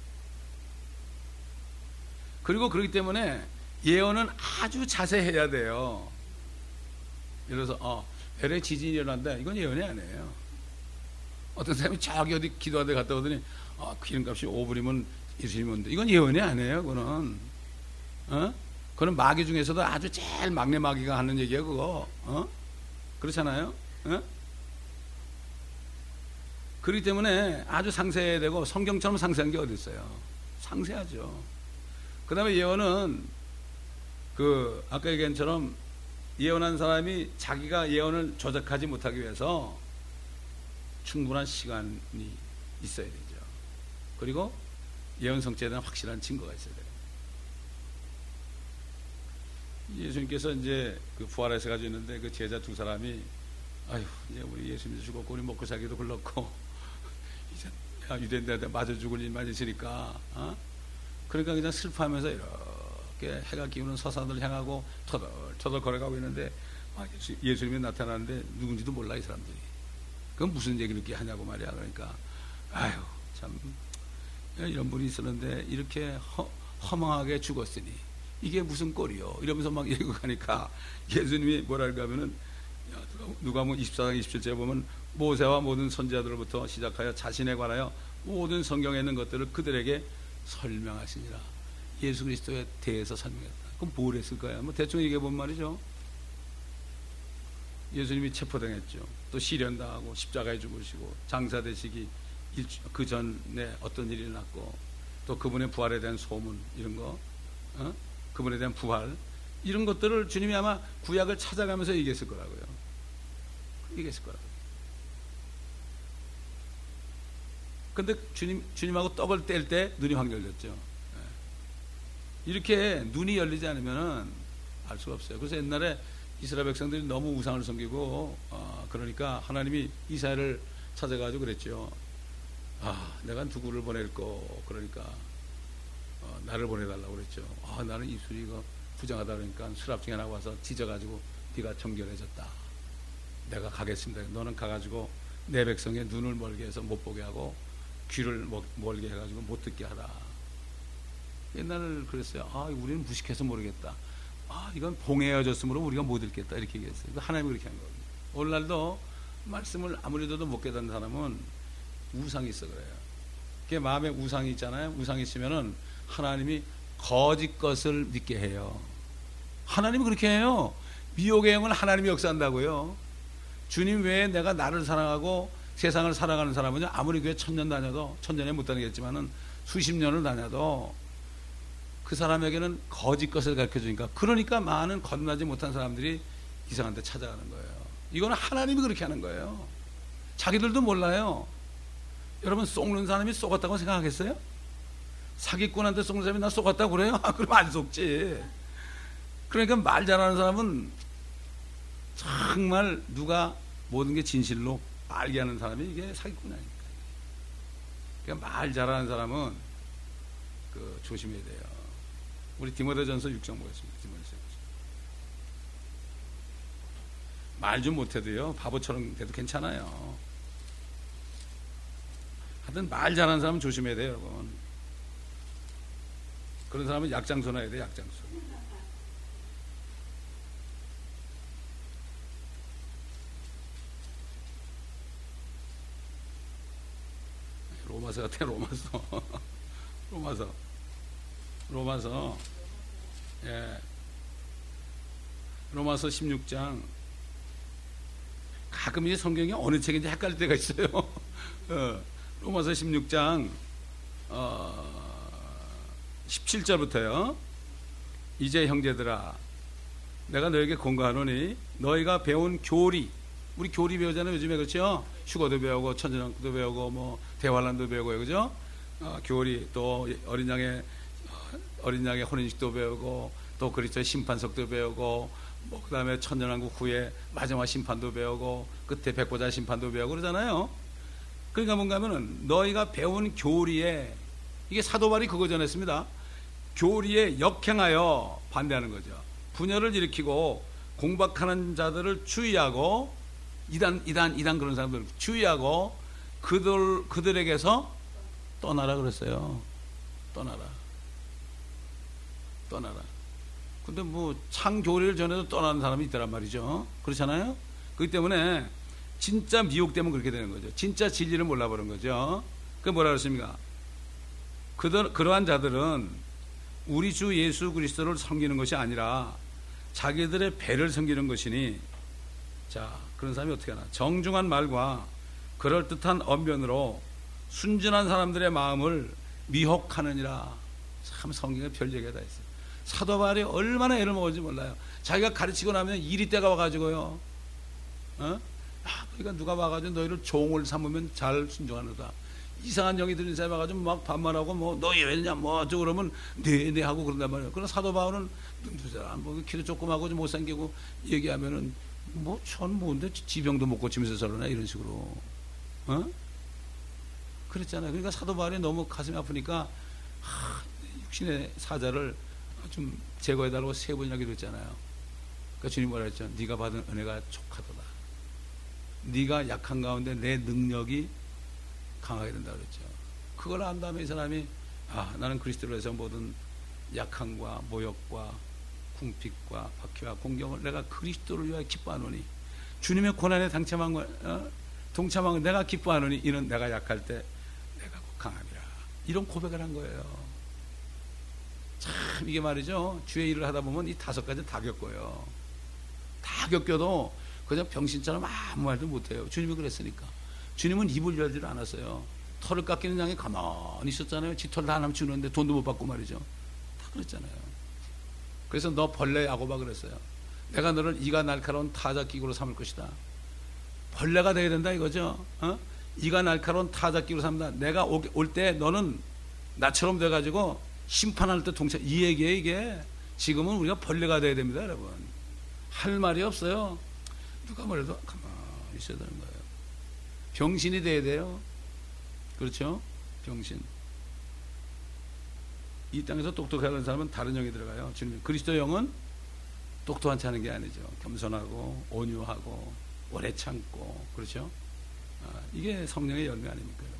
그리고 그렇기 때문에 예언은 아주 자세해야 돼요. 예를 들어서 어, 엘에이 지진이 일어난다. 이건 예언이 아니에요. 어떤 사람이 저기 어디 기도하다 갔다 오더니 어, 기름값이 오 불이면 예수님이 온다. 이건 예언이 아니에요. 그거는. 어? 그건 마귀 중에서도 아주 제일 막내 마귀가 하는 얘기야, 그거. 어? 그렇잖아요? 어? 그렇기 때문에 아주 상세해야 되고, 성경처럼 상세한 게 어디 있어요? 상세하죠. 그 다음에 예언은 그 아까 얘기한 것처럼 예언한 사람이 자기가 예언을 조작하지 못하기 위해서 충분한 시간이 있어야 되죠. 그리고 예언 성취에 대한 확실한 증거가 있어야 돼요. 예수님께서 이제 그 부활해서 가지고 있는데 그 제자 두 사람이 아유 이제 우리 예수님도 죽었고 우리 먹고 살기도 글렀고 이제 유대인들한테 맞아 죽을 일만 있으니까 어? 그러니까 그냥 슬퍼하면서 이렇게 해가 기우는 서산을 향하고 터덜터덜 걸어가고 있는데 아, 예수, 예수님이 나타나는데 누군지도 몰라 이 사람들이. 그건 무슨 얘기를 이렇게 하냐고 말이야. 그러니까 아유 참 이런 분이 있었는데 이렇게 허, 허망하게 죽었으니 이게 무슨 꼴이요 이러면서 막 얘기하고 가니까 예수님이 뭐랄까 하면은 야, 누가, 누가 뭐 이십사 장 이십칠 절에 보면 모세와 모든 선지자들로부터 시작하여 자신에 관하여 모든 성경에 있는 것들을 그들에게 설명하시니라. 예수 그리스도에 대해서 설명했다. 그럼 뭘 했을까요? 뭐 대충 얘기해 본 말이죠. 예수님이 체포당했죠. 또 시련당하고 십자가에 죽으시고 장사되시기 그 전에 어떤 일이 났고 또 그분의 부활에 대한 소문 이런 거 어? 그분에 대한 부활 이런 것들을 주님이 아마 구약을 찾아가면서 얘기했을 거라고요. 얘기했을 거라고요. 근데 주님, 주님하고 떡을 뗄 때 눈이 확 열렸죠. 이렇게 눈이 열리지 않으면 알 수가 없어요. 그래서 옛날에 이스라엘 백성들이 너무 우상을 섬기고 어, 그러니까 하나님이 이사야를 찾아가지고 그랬죠. 아, 내가 누구를 보낼 거 그러니까 어, 나를 보내달라고 그랬죠. 아, 나는 입술이 부정하다 그러니까 수랍증에 하나 와서 찢어가지고 네가 정결해졌다. 내가 가겠습니다. 너는 가가지고 내 백성의 눈을 멀게 해서 못 보게 하고 귀를 멀게 해가지고 못 듣게 하라. 옛날에 그랬어요. 아, 우리는 무식해서 모르겠다. 아, 이건 봉해어졌으므로 우리가 못 읽겠다. 이렇게 얘기했어요. 하나님이 그렇게 한 거거든요. 오늘날도 말씀을 아무리 들어도 못 깨닫는 사람은 우상이 있어 그래요. 그게 마음에 우상이 있잖아요. 우상이 있으면은 하나님이 거짓 것을 믿게 해요. 하나님이 그렇게 해요. 미혹의 영은 하나님이 역사한다고요. 주님 외에 내가 나를 사랑하고 세상을 살아가는 사람은 아무리 교회 천년 다녀도 천년에 못 다니겠지만은 수십 년을 다녀도 그 사람에게는 거짓 것을 가르쳐 주니까 그러니까 많은 거듭나지 못한 사람들이 이상한 데 찾아가는 거예요. 이거는 하나님이 그렇게 하는 거예요. 자기들도 몰라요. 여러분 속는 사람이 속았다고 생각하겠어요? 사기꾼한테 속는 사람이 나 속았다고 그래요? 아, 그러면 안 속지. 그러니까 말 잘하는 사람은 정말 누가 모든 게 진실로 알게 하는 사람이 이게 사기꾼이 아닙니까? 그러니까 말 잘하는 사람은 그 조심해야 돼요. 우리 디모데전서 육 장 보겠습니다. 디모데전서. 말 좀 못해도요 바보처럼 돼도 괜찮아요. 하여튼 말 잘하는 사람은 조심해야 돼요, 여러분. 그런 사람은 약장수 놔야 돼요, 약장수. 로마서 같아, 로마서. 로마서. 로마서. 예. 로마서 십육 장. 가끔 이 성경이 어느 책인지 헷갈릴 때가 있어요. 어, 로마서 십육 장, 어, 십칠 절부터요. 이제 형제들아, 내가 너에게 권고하노니 너희가 배운 교리, 우리 교리 배우잖아요, 요즘에. 그렇죠? 휴거도 배우고 천전왕국도 배우고 뭐 대환란도 배우고, 그죠? 어, 교리, 또 어린 양의 어린 양의 혼인식도 배우고, 또 그리스도의 심판석도 배우고, 뭐 그다음에 천년왕국 후에 마지막 심판도 배우고, 끝에 백보자 심판도 배우고 그러잖아요. 그러니까 뭔가 하면은 너희가 배운 교리에, 이게 사도 바울이 그거 전했습니다. 교리에 역행하여 반대하는 거죠. 분열을 일으키고 공박하는 자들을 주의하고, 이단 이단 이단 그런 사람들 주의하고 그들 그들에게서 떠나라 그랬어요. 떠나라. 떠나라. 근데 뭐 창교리를 전해도 떠나는 사람이 있더란 말이죠. 그렇잖아요. 그렇기 때문에 진짜 미혹되면 그렇게 되는 거죠. 진짜 진리를 몰라버린 거죠. 그게 뭐라 그랬습니까? 그들, 그러한 자들은 우리 주 예수 그리스도를 섬기는 것이 아니라 자기들의 배를 섬기는 것이니, 자, 그런 사람이 어떻게 하나? 정중한 말과 그럴듯한 언변으로 순진한 사람들의 마음을 미혹하느니라. 참 성경에 별 얘기가 다 있어요. 사도 바울이 얼마나 애를 먹었는지 몰라요. 자기가 가르치고 나면 이리 때가 와가지고요. 어? 아, 그러니까 누가 와가지고 너희를 종을 삼으면 잘 순종하노다. 이상한 영이 들린 사람이 와가지고 막 반말하고 뭐 너희 왜냐 뭐 어쩌고 그러면 네네 하고 그런단 말이에요. 그러나 사도 바울은 눈두 사람 뭐 키도 조그마하고 좀 못생기고 얘기하면은 뭐 전 뭔데 지병도 못 고치면서 저러나 이런 식으로. 어? 그랬잖아요. 그러니까 사도 바울이 너무 가슴이 아프니까 하, 육신의 사자를 좀 제거해달라고 세 번이나 기도했잖아요. 그러니까 주님 뭐라 했죠? 네가 받은 은혜가 족하도다. 네가 약한 가운데 내 능력이 강하게 된다 그랬죠. 그걸 안 다음에 이 사람이 아, 나는 그리스도로 해서 모든 약함과 모욕과 궁핍과 박해와 공경을 내가 그리스도를 위하여 기뻐하노니, 주님의 고난에 당첨한 거, 어? 동참한 거 내가 기뻐하노니 이는 내가 약할 때 내가 곧 강함이라. 이런 고백을 한 거예요. 참 이게 말이죠, 주의 일을 하다 보면 이 다섯 가지 다 겪어요. 다 겪어도 그냥 병신처럼 아무 말도 못해요. 주님이 그랬으니까. 주님은 입을 열지를 않았어요. 털을 깎이는 양이 가만히 있었잖아요. 지 털 다 하나씩 주는데 돈도 못 받고 말이죠. 다 그랬잖아요. 그래서 너 벌레 야고바 그랬어요. 내가 너를 이가 날카로운 타작기구로 삼을 것이다. 벌레가 되어야 된다 이거죠. 어? 이가 날카로운 타작기구로 삼다. 내가 올 때 너는 나처럼 돼가지고 심판할 때 동참. 이 얘기예요 이게. 지금은 우리가 벌레가 돼야 됩니다 여러분. 할 말이 없어요. 누가 뭐래도 가만히 있어야 되는 거예요. 병신이 돼야 돼요. 그렇죠? 병신. 이 땅에서 똑똑하는 사람은 다른 영이 들어가요. 주님, 그리스도 영은 똑똑한 체 하는 게 아니죠. 겸손하고 온유하고 오래 참고, 그렇죠? 아, 이게 성령의 열매 아닙니까 여러분?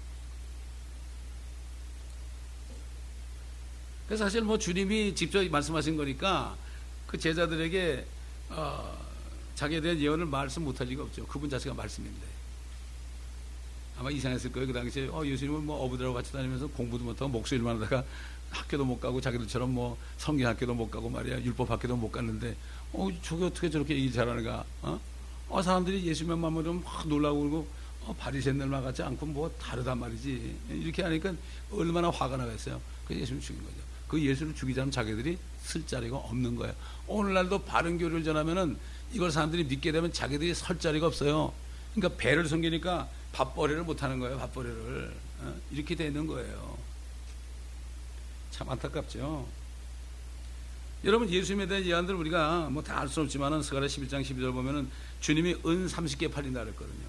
그래서 사실 뭐 주님이 직접 말씀하신 거니까 그 제자들에게 어, 자기에 대한 예언을 말씀 못할 리가 없죠. 그분 자체가 말씀인데. 아마 이상했을 거예요. 그 당시에 어, 예수님은 뭐 어부들하고 같이 다니면서 공부도 못하고 목소리만 하다가 학교도 못 가고 자기들처럼 뭐 성경 학교도 못 가고 말이야, 율법 학교도 못 갔는데 어 저게 어떻게 저렇게 일 잘하는가? 어? 어 사람들이 예수님만 보면 막 놀라고 그러고 어, 바리새인들만 같지 않고 뭐 다르단 말이지. 이렇게 하니까 얼마나 화가 나겠어요. 그래서 예수님 죽인 거죠. 그 예수를 죽이자면 자기들이 쓸 자리가 없는 거예요. 오늘날도 바른 교리를 전하면은 이걸 사람들이 믿게 되면 자기들이 설 자리가 없어요. 그러니까 배를 섬기니까 밥벌이를 못 하는 거예요. 밥벌이를. 어? 이렇게 되는 거예요. 참 안타깝죠. 여러분, 예수님에 대한 예언들 우리가 뭐 다 알 수 없지만은 스가랴 십일 장 십이 절 보면은 주님이 은 삼십 개 팔린다 그랬거든요.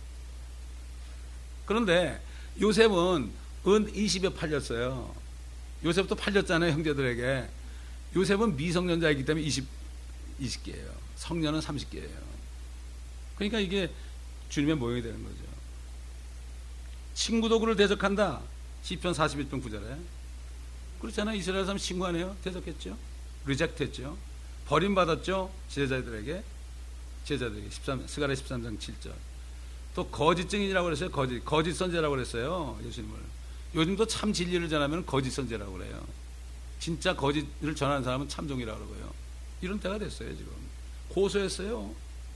그런데 요셉은 은 이십 개 팔렸어요. 요셉도 팔렸잖아요, 형제들에게. 요셉은 미성년자이기 때문에 이십, 이십 개예요. 성년은 삼십 개예요. 그러니까 이게 주님의 모형이 되는 거죠. 친구도 그를 대적한다. 시편 사십일 편 구 절에. 그렇잖아요. 이스라엘 사람 친구 안 해요? 대적했죠. 리젝트 했죠. 버림받았죠. 제자들에게. 제자들에게. 십삼, 스가랴 십삼 장 칠 절. 또 거짓 증인이라고 그랬어요. 거짓. 거짓 선제라고 그랬어요. 예수님을. 요즘도 참 진리를 전하면 거짓 선제라고 그래요. 진짜 거짓을 전하는 사람은 참종이라고 그러고요. 이런 때가 됐어요, 지금. 고소했어요.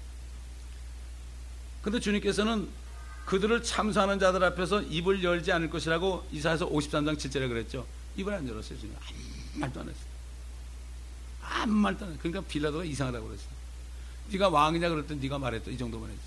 근데 주님께서는 그들을 참소하는 자들 앞에서 입을 열지 않을 것이라고 이사야서 오십삼 장 칠 절에 그랬죠. 입을 안 열었어요, 주님. 아무 말도 안 했어요. 아무 말도 안 했어요. 그러니까 빌라도가 이상하다고 그랬어요. 네가 왕이냐 그랬더니 네가 말했다. 이 정도만 했죠.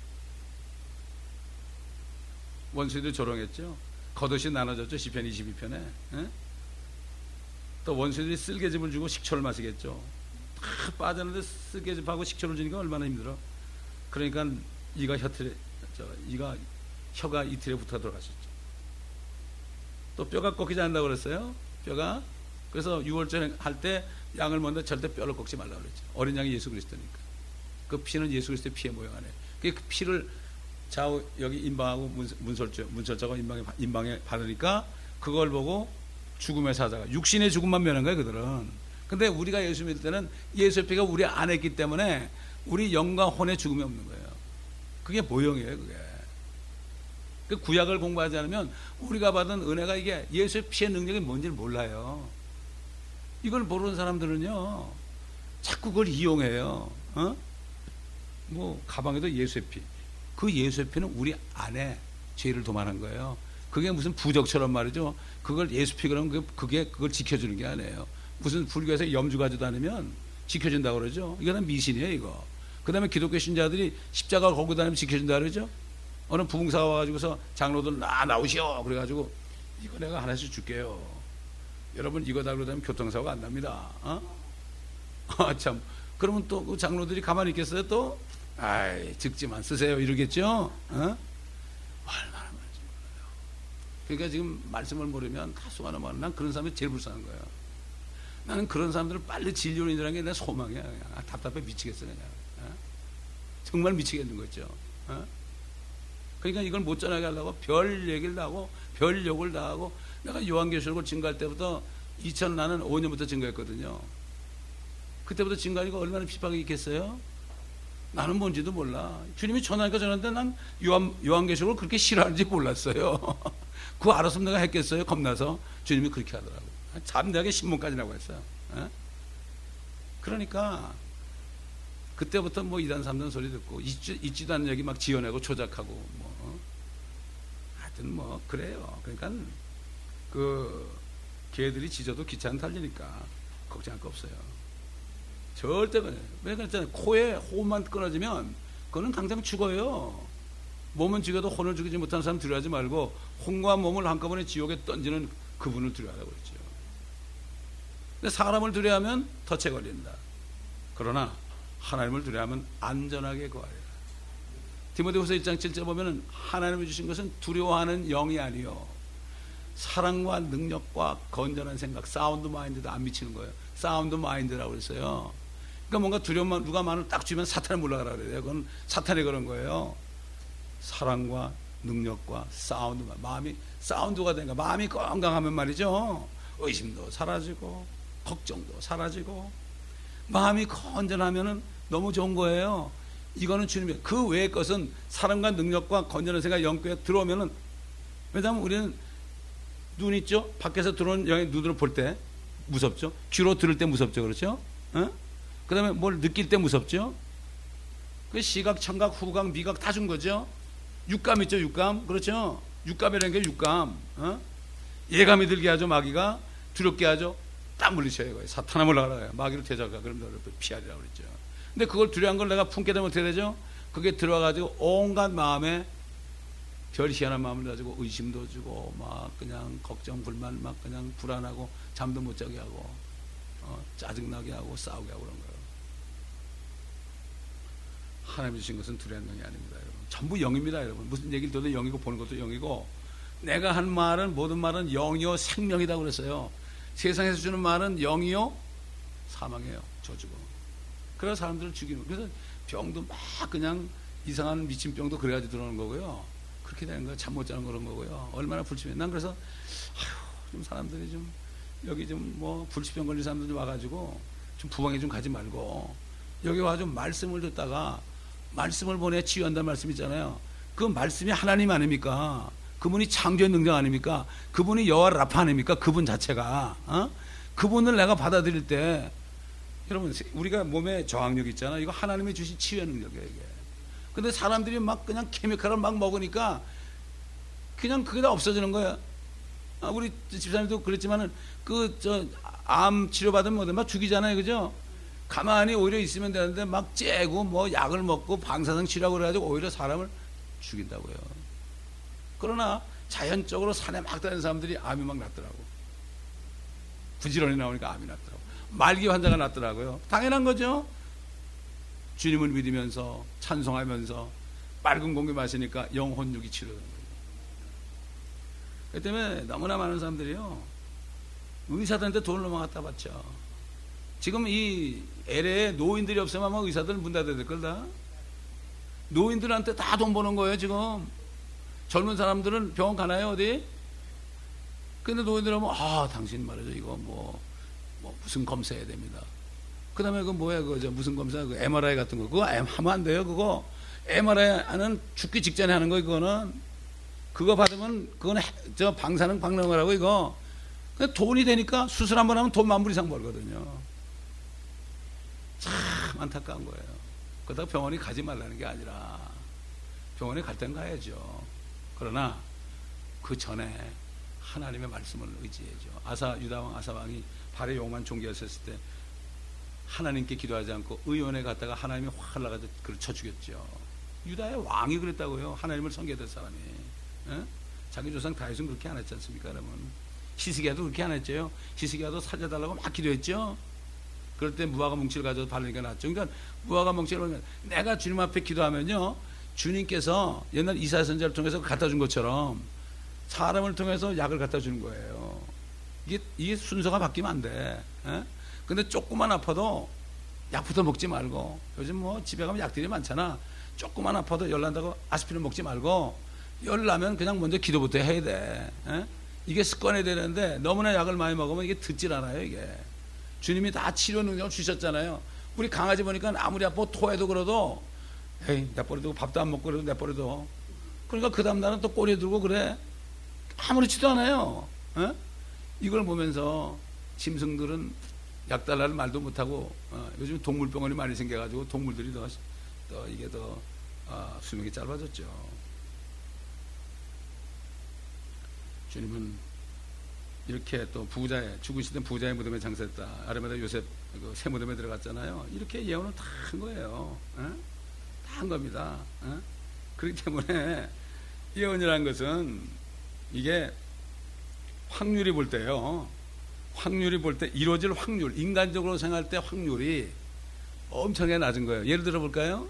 원수들 조롱했죠. 겉옷이 나눠졌죠. 시편 이십이 편에. 에? 또 원수들이 쓸개즙을 주고 식초를 마시겠죠. 다 빠졌는데 쓸개즙하고 식초를 주니까 얼마나 힘들어. 그러니까 이가 혀틀에, 저, 이가 혀가 이틀에 붙어 들어가셨죠. 또 뼈가 꺾이지 않는다고 그랬어요. 뼈가. 그래서 유월절 할 때 양을 먹는데 절대 뼈를 꺾지 말라고 그랬죠. 어린 양이 예수 그리스도니까. 그 피는 예수 그리스도의 피의 모양 안에. 그 피를 좌우 여기 임방하고 문설주, 문설자가 임방에, 임방에 바르니까 그걸 보고 죽음의 사자가, 육신의 죽음만 면한 거예요, 그들은. 근데 우리가 예수 믿을 때는 예수의 피가 우리 안에 있기 때문에 우리 영과 혼의 죽음이 없는 거예요. 그게 모형이에요, 그게. 그 구약을 공부하지 않으면 우리가 받은 은혜가 이게 예수의 피의 능력이 뭔지를 몰라요. 이걸 모르는 사람들은요, 자꾸 그걸 이용해요. 어? 뭐, 가방에도 예수의 피. 그 예수의 피는 우리 안에 죄를 도말한 거예요. 그게 무슨 부적처럼 말이죠. 그걸 예수 피 그러면 그게 그걸 지켜주는 게 아니에요. 무슨 불교에서 염주 가지고 다니면 지켜준다고 그러죠. 이거는 미신이에요, 이거. 그 다음에 기독교 신자들이 십자가 걸고 다니면 지켜준다 그러죠. 어느 부흥사가 와가지고서 장로들 나 나오시오. 그래가지고 이거 내가 하나씩 줄게요. 여러분 이거 달고 다니면 교통사고가 안 납니다. 어? 아, 참. 그러면 또 그 장로들이 가만히 있겠어요? 또? 아이, 즉지만 쓰세요. 이러겠죠? 어? 얼마나 많은지 몰라요. 그러니까 지금 말씀을 모르면 가수가 넘어가는, 난 그런 사람이 제일 불쌍한 거예요. 나는 그런 사람들을 빨리 진료로 인도하는 게 내 소망이야. 그냥. 아, 답답해 미치겠어 그냥. 어? 정말 미치겠는 거죠. 어? 그러니까 이걸 못 전하게 하려고 별 얘기를 다 하고 별 욕을 다 하고, 내가 요한계시록을 증거할 때부터 이천 나는 오 년부터 증거했거든요. 그때부터 증거하니까 얼마나 핍박이 있겠어요? 나는 뭔지도 몰라. 주님이 전하니까 전하는데 난 요한, 요한계시록을 그렇게 싫어하는지 몰랐어요. 그거 알았으면 내가 했겠어요? 겁나서. 주님이 그렇게 하더라고요. 잠대하게 신문까지라고 했어요. 에? 그러니까 그때부터 뭐 이단 삼단 소리 듣고 있지, 있지도 않은 얘기 막 지어내고 조작하고 뭐 하여튼 뭐 그래요. 그러니까 그 개들이 짖어도 기차는 달리니까 걱정할 거 없어요. 절대 그래요. 왜 그랬잖아요. 코에 호흡만 끊어지면 그거는 당장 죽어요. 몸은 죽여도 혼을 죽이지 못하는 사람 두려워하지 말고 혼과 몸을 한꺼번에 지옥에 던지는 그분을 두려워하라고 그랬죠. 근데 사람을 두려워하면 덫에 걸린다. 그러나 하나님을 두려워하면 안전하게 거하리라. 디모데후서 일 장 칠 절 보면은 하나님이 주신 것은 두려워하는 영이 아니요 사랑과 능력과 건전한 생각, 사운드 마인드도 안 미치는 거예요. 사운드 마인드라고 그랬어요. 그러니까 뭔가 두려움, 누가 말을 딱 주면 사탄에 물러가라 그래요. 그건 사탄이 그런 거예요. 사랑과 능력과 사운드, 마음이 사운드가 되니까 마음이 건강하면 말이죠. 의심도 사라지고 걱정도 사라지고 마음이 건전하면은 너무 좋은 거예요. 이거는 주님의 그 외의 것은 사랑과 능력과 건전한 생각 영궤에 들어오면은, 왜냐하면 우리는 눈 있죠? 밖에서 들어오는 영의 눈으로 볼 때 무섭죠? 귀로 들을 때 무섭죠? 그렇죠? 어? 그 다음에 뭘 느낄 때 무섭죠? 그 시각, 청각, 후각, 미각 다 준 거죠? 육감 있죠? 육감. 그렇죠? 육감이라는 게 육감. 어? 예감이 들게 하죠. 마귀가 두렵게 하죠. 딱 물리쳐요. 이거예요. 사탄아 물러가라. 마귀로 대적하. 그럼 너를 피하리라고 그랬죠. 근데 그걸 두려운 걸 내가 품게 되면 어떻게 되죠? 그게 들어와가지고 온갖 마음에 별 희한한 마음을 가지고 의심도 주고 막 그냥 걱정 불만 막 그냥 불안하고 잠도 못 자게 하고 어, 짜증나게 하고 싸우게 하고 그런 거예요. 하나님이 주신 것은 두려운 영이 아닙니다, 여러분. 전부 영입니다, 여러분. 무슨 얘기를 들어도 영이고 보는 것도 영이고, 내가 한 말은 모든 말은 영이요 생명이다 그랬어요. 세상에서 주는 말은 영이요 사망이에요. 저주고. 그래서 사람들을 죽이는 거예요. 그래서 병도 막 그냥 이상한 미친 병도 그래가지고 들어오는 거고요. 그렇게 되는 거예요. 잠 못 자는 그런 거고요. 얼마나 불치병. 난 그래서 아휴, 좀 사람들이 좀 여기 좀 뭐 불치병 걸린 사람들 좀 와가지고 좀 부방에 좀 가지 말고 여기 와서 말씀을 듣다가 말씀을 보내 치유한다는 말씀 있잖아요. 그 말씀이 하나님 아닙니까? 그분이 창조의 능력 아닙니까? 그분이 여호와 라파 아닙니까? 그분 자체가 어? 그분을 내가 받아들일 때, 여러분 우리가 몸에 저항력 있잖아. 이거 하나님이 주신 치유의 능력이에요. 이게. 근데 사람들이 막 그냥 케미칼을 막 먹으니까 그냥 그게 다 없어지는 거야. 아, 우리 집사님도 그랬지만은 그 저 암 치료받으면 뭐든 막 죽이잖아요, 그죠? 가만히 오히려 있으면 되는데 막 째고 뭐 약을 먹고 방사성 치료하고 그래가지고 오히려 사람을 죽인다고요. 그러나 자연적으로 산에 막 다니는 사람들이 암이 막 났더라고. 부지런히 나오니까 암이 났더라고. 말기 환자가 났더라고요. 당연한 거죠. 주님을 믿으면서 찬송하면서 맑은 공기 마시니까 영혼육이 치료되는 거예요. 그 때문에 너무나 많은 사람들이요, 의사들한테 돈을 너무 갖다 바쳐. 지금 이 엘에이에 노인들이 없으면 아마 의사들 문 닫아야 될 걸다. 노인들한테 다 돈 버는 거예요 지금. 젊은 사람들은 병원 가나요 어디? 근데 노인들 하면 아 당신 말이죠 이거 뭐, 뭐 무슨 검사해야 됩니다. 그 다음에 그 뭐야 그저 무슨 검사 그 엠알아이 같은 거 그거 하면 안 돼요. 그거 엠알아이는 죽기 직전에 하는 거. 그거는 그거 받으면 그거는 저 방사능 박는 거라고. 이거 돈이 되니까 수술 한번 하면 돈 만불 이상 벌거든요. 참 안타까운 거예요. 그러다가 병원에 가지 말라는 게 아니라 병원에 갈 때는 가야죠. 그러나 그 전에 하나님의 말씀을 의지해야죠. 아사 유다왕 아사왕이 발에 용만 종기였었을 때 하나님께 기도하지 않고 의원에 갔다가 하나님이 확 올라가서 그를 쳐 죽였죠. 유다의 왕이 그랬다고요. 하나님을 섬겨야 사람이. 에? 자기 조상 다윗은 그렇게 안 했지 않습니까, 여러분? 히스기야도 그렇게 안 했죠. 히스기야도 살려달라고 막 기도했죠. 그럴 때 무화과 뭉치를 가져서 바르니까 낫죠. 그러니까 무화과 뭉치를 바르면 내가 주님 앞에 기도하면요, 주님께서 옛날 이사야 선지자를 통해서 갖다 준 것처럼 사람을 통해서 약을 갖다 주는 거예요. 이게, 이게 순서가 바뀌면 안 돼. 에? 근데 조금만 아파도 약부터 먹지 말고, 요즘 뭐 집에 가면 약들이 많잖아. 조금만 아파도 열 난다고 아스피린 먹지 말고, 열 나면 그냥 먼저 기도부터 해야 돼. 에? 이게 습관이 되는데 너무나 약을 많이 먹으면 이게 듣질 않아요. 이게 주님이 다 치료 능력을 주셨잖아요. 우리 강아지 보니까 아무리 아파 토해도 그래도 에이 내버려두고 밥도 안 먹고 그래도 내버려둬. 그러니까 그 다음 날은 또 꼬리에 들고 그래. 아무렇지도 않아요. 에? 이걸 보면서 짐승들은 약 달라는 말도 못하고, 어, 요즘 동물병원이 많이 생겨가지고 동물들이 더, 더 이게 더 어, 수명이 짧아졌죠. 주님은 이렇게 또 부자의, 죽으시던 부자의 무덤에 장사했다. 아르마다 요셉 그 새 무덤에 들어갔잖아요. 이렇게 예언을 다 한 거예요. 다 한 겁니다. 에? 그렇기 때문에 예언이라는 것은 이게 확률이 볼 때요. 확률이 볼 때 이루어질 확률, 인간적으로 생각할 때 확률이 엄청나게 낮은 거예요. 예를 들어 볼까요?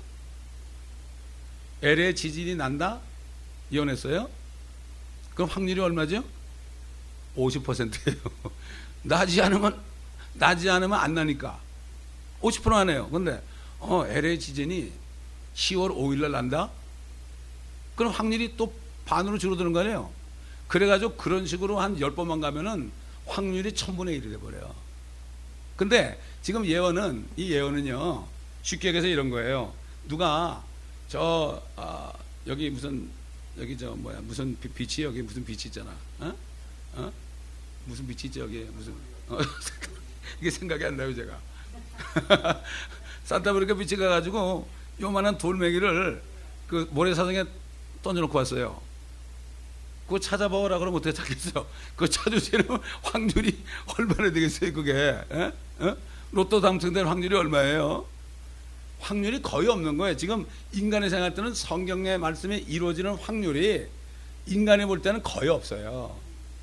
엘에이 지진이 난다? 예언했어요? 그럼 확률이 얼마죠? 오십 퍼센트예요. 나지 않으면, 나지 않으면 안 나니까. 오십 퍼센트 하네요. 근데, 어, 엘에이 지진이 시월 오일날 난다? 그럼 확률이 또 반으로 줄어드는 거 아니에요? 그래가지고 그런 식으로 한 열 번만 가면은 확률이 천분의 일이 돼버려요. 근데 지금 예언은, 이 예언은요, 쉽게 얘기해서 이런 거예요. 누가, 저, 아, 여기 무슨, 여기 저, 뭐야, 무슨 빛이, 여기 무슨 빛이 있잖아. 어? 어? 무슨 빛이 있지, 여기 무슨, 어, 이게 생각이 안 나요, 제가. 산타브리카 빛이 가가지고 요만한 돌멩이를 그 모래사장에 던져놓고 왔어요. 그거 찾아보라 그러면 어떻게 찾겠어요? 그거 찾으시는 확률이 얼마나 되겠어요, 그게? 에? 에? 로또 당첨될 확률이 얼마예요? 확률이 거의 없는 거예요. 지금 인간이 생각할 때는 성경의 말씀이 이루어지는 확률이 인간이 볼 때는 거의 없어요.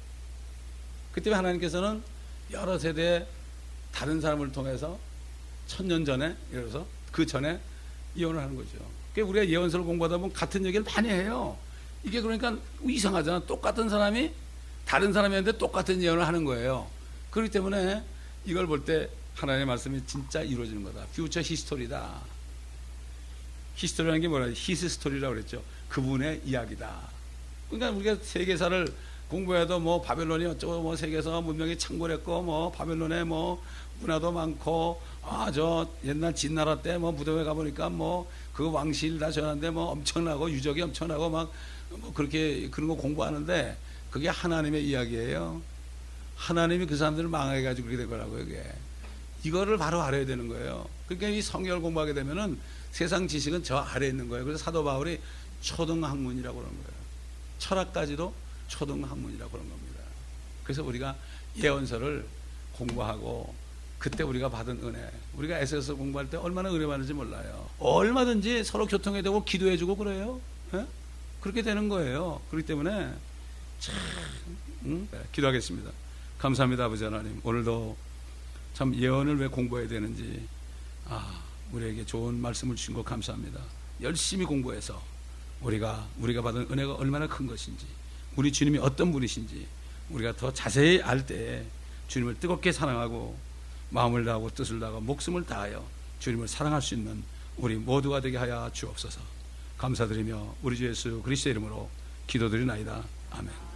그 때문에 하나님께서는 여러 세대의 다른 사람을 통해서 천년 전에, 예를 들어서 그 전에 예언을 하는 거죠. 그러니까 우리가 예언서를 공부하다 보면 같은 얘기를 많이 해요. 이게 그러니까 이상하잖아. 똑같은 사람이 다른 사람이었는데 똑같은 예언을 하는 거예요. 그렇기 때문에 이걸 볼 때 하나님의 말씀이 진짜 이루어지는 거다. 퓨처 히스토리다. 히스토리라는 게 뭐라, 히스 스토리라고 그랬죠. 그분의 이야기다. 그러니까 우리가 세계사를 공부해도 뭐 바벨론이 어쩌고 뭐 세계사 문명이 창궐했고 뭐 바벨론에 뭐 문화도 많고, 아 저 옛날 진나라 때 뭐 무덤에 가보니까 뭐 그 왕실 다 전하는데 뭐 엄청나고 유적이 엄청나고 막 뭐 그렇게 그런 거 공부하는데 그게 하나님의 이야기예요. 하나님이 그 사람들을 망하게 가지고 그렇게 된 거라고요. 이게 이거를 바로 알아야 되는 거예요. 그러니까 이 성경을 공부하게 되면은 세상 지식은 저 아래에 있는 거예요. 그래서 사도 바울이 초등학문이라고 그러는 거예요. 철학까지도 초등학문이라고 그런 겁니다. 그래서 우리가 예언서를 공부하고 그때 우리가 받은 은혜, 우리가 에스에스 공부할 때 얼마나 은혜 받는지 몰라요. 얼마든지 서로 교통해 되고 기도해주고 그래요. 에? 그렇게 되는 거예요. 그렇기 때문에 참 응? 네, 기도하겠습니다. 감사합니다, 아버지 하나님. 오늘도 참 예언을 왜 공부해야 되는지, 아 우리에게 좋은 말씀을 주신 것 감사합니다. 열심히 공부해서 우리가 우리가 받은 은혜가 얼마나 큰 것인지, 우리 주님이 어떤 분이신지 우리가 더 자세히 알 때 주님을 뜨겁게 사랑하고 마음을 다하고 뜻을 다하고 목숨을 다하여 주님을 사랑할 수 있는 우리 모두가 되게 하여 주옵소서. 감사드리며 우리 주 예수 그리스도의 이름으로 기도드리나이다. 아멘.